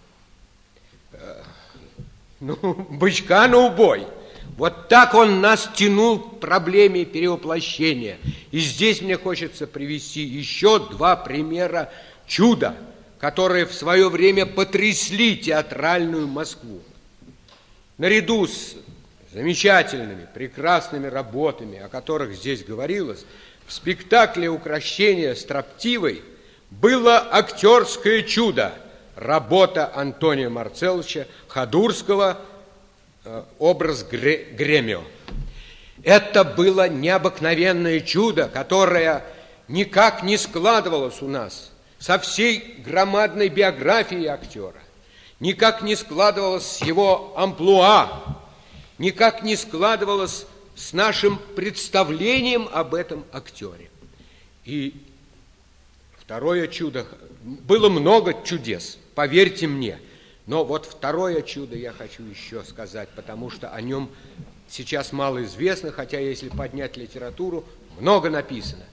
бычка на убой. Вот так он нас тянул к проблеме перевоплощения. И здесь мне хочется привести еще два примера чуда, которые в свое время потрясли театральную Москву. Наряду с замечательными, прекрасными работами, о которых здесь говорилось, в спектакле «Укрощение строптивой» было актерское чудо, работа Антония Марцелловича Ходурского, образ Гремио. Это было необыкновенное чудо, которое никак не складывалось у нас со всей громадной биографией актера, никак не складывалось с его амплуа, никак не складывалось с нашим представлением об этом актере. И второе чудо, было много чудес, поверьте мне, но вот второе чудо я хочу еще сказать, потому что о нем сейчас мало известно, хотя если поднять литературу, много написано.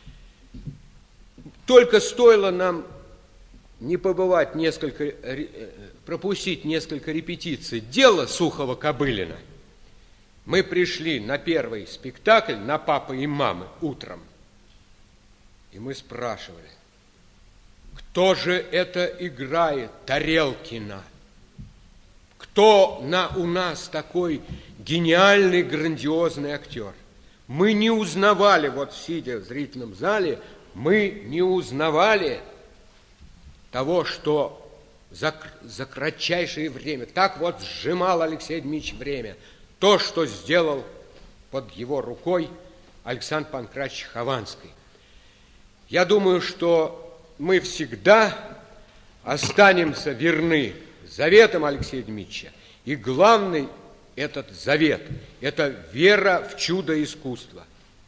Только стоило нам не побывать пропустить несколько репетиций дела Сухова-Кобылина, мы пришли на первый спектакль на «Папы и мамы» утром, и мы спрашивали, кто же это играет Тарелкина? Кто у нас такой гениальный, грандиозный актер? Мы не узнавали, вот сидя в зрительном зале, мы не узнавали того, что за кратчайшее время так вот сжимал Алексей Дмитриевич время, то, что сделал под его рукой Александр Панкратович Хованский. Я думаю, что мы всегда останемся верны заветам Алексея Дмитриевича. И главный этот завет – это вера в чудо искусства.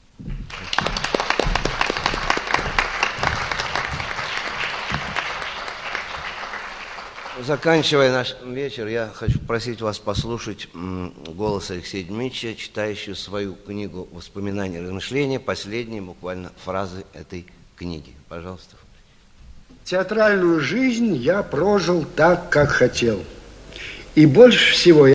Заканчивая наш вечер, я хочу просить вас послушать голос Алексея Дмитриевича, читающего свою книгу «Воспоминания и размышления», последние буквально фразы этой книги. Пожалуйста. Театральную жизнь я прожил так, как хотел. И больше всего я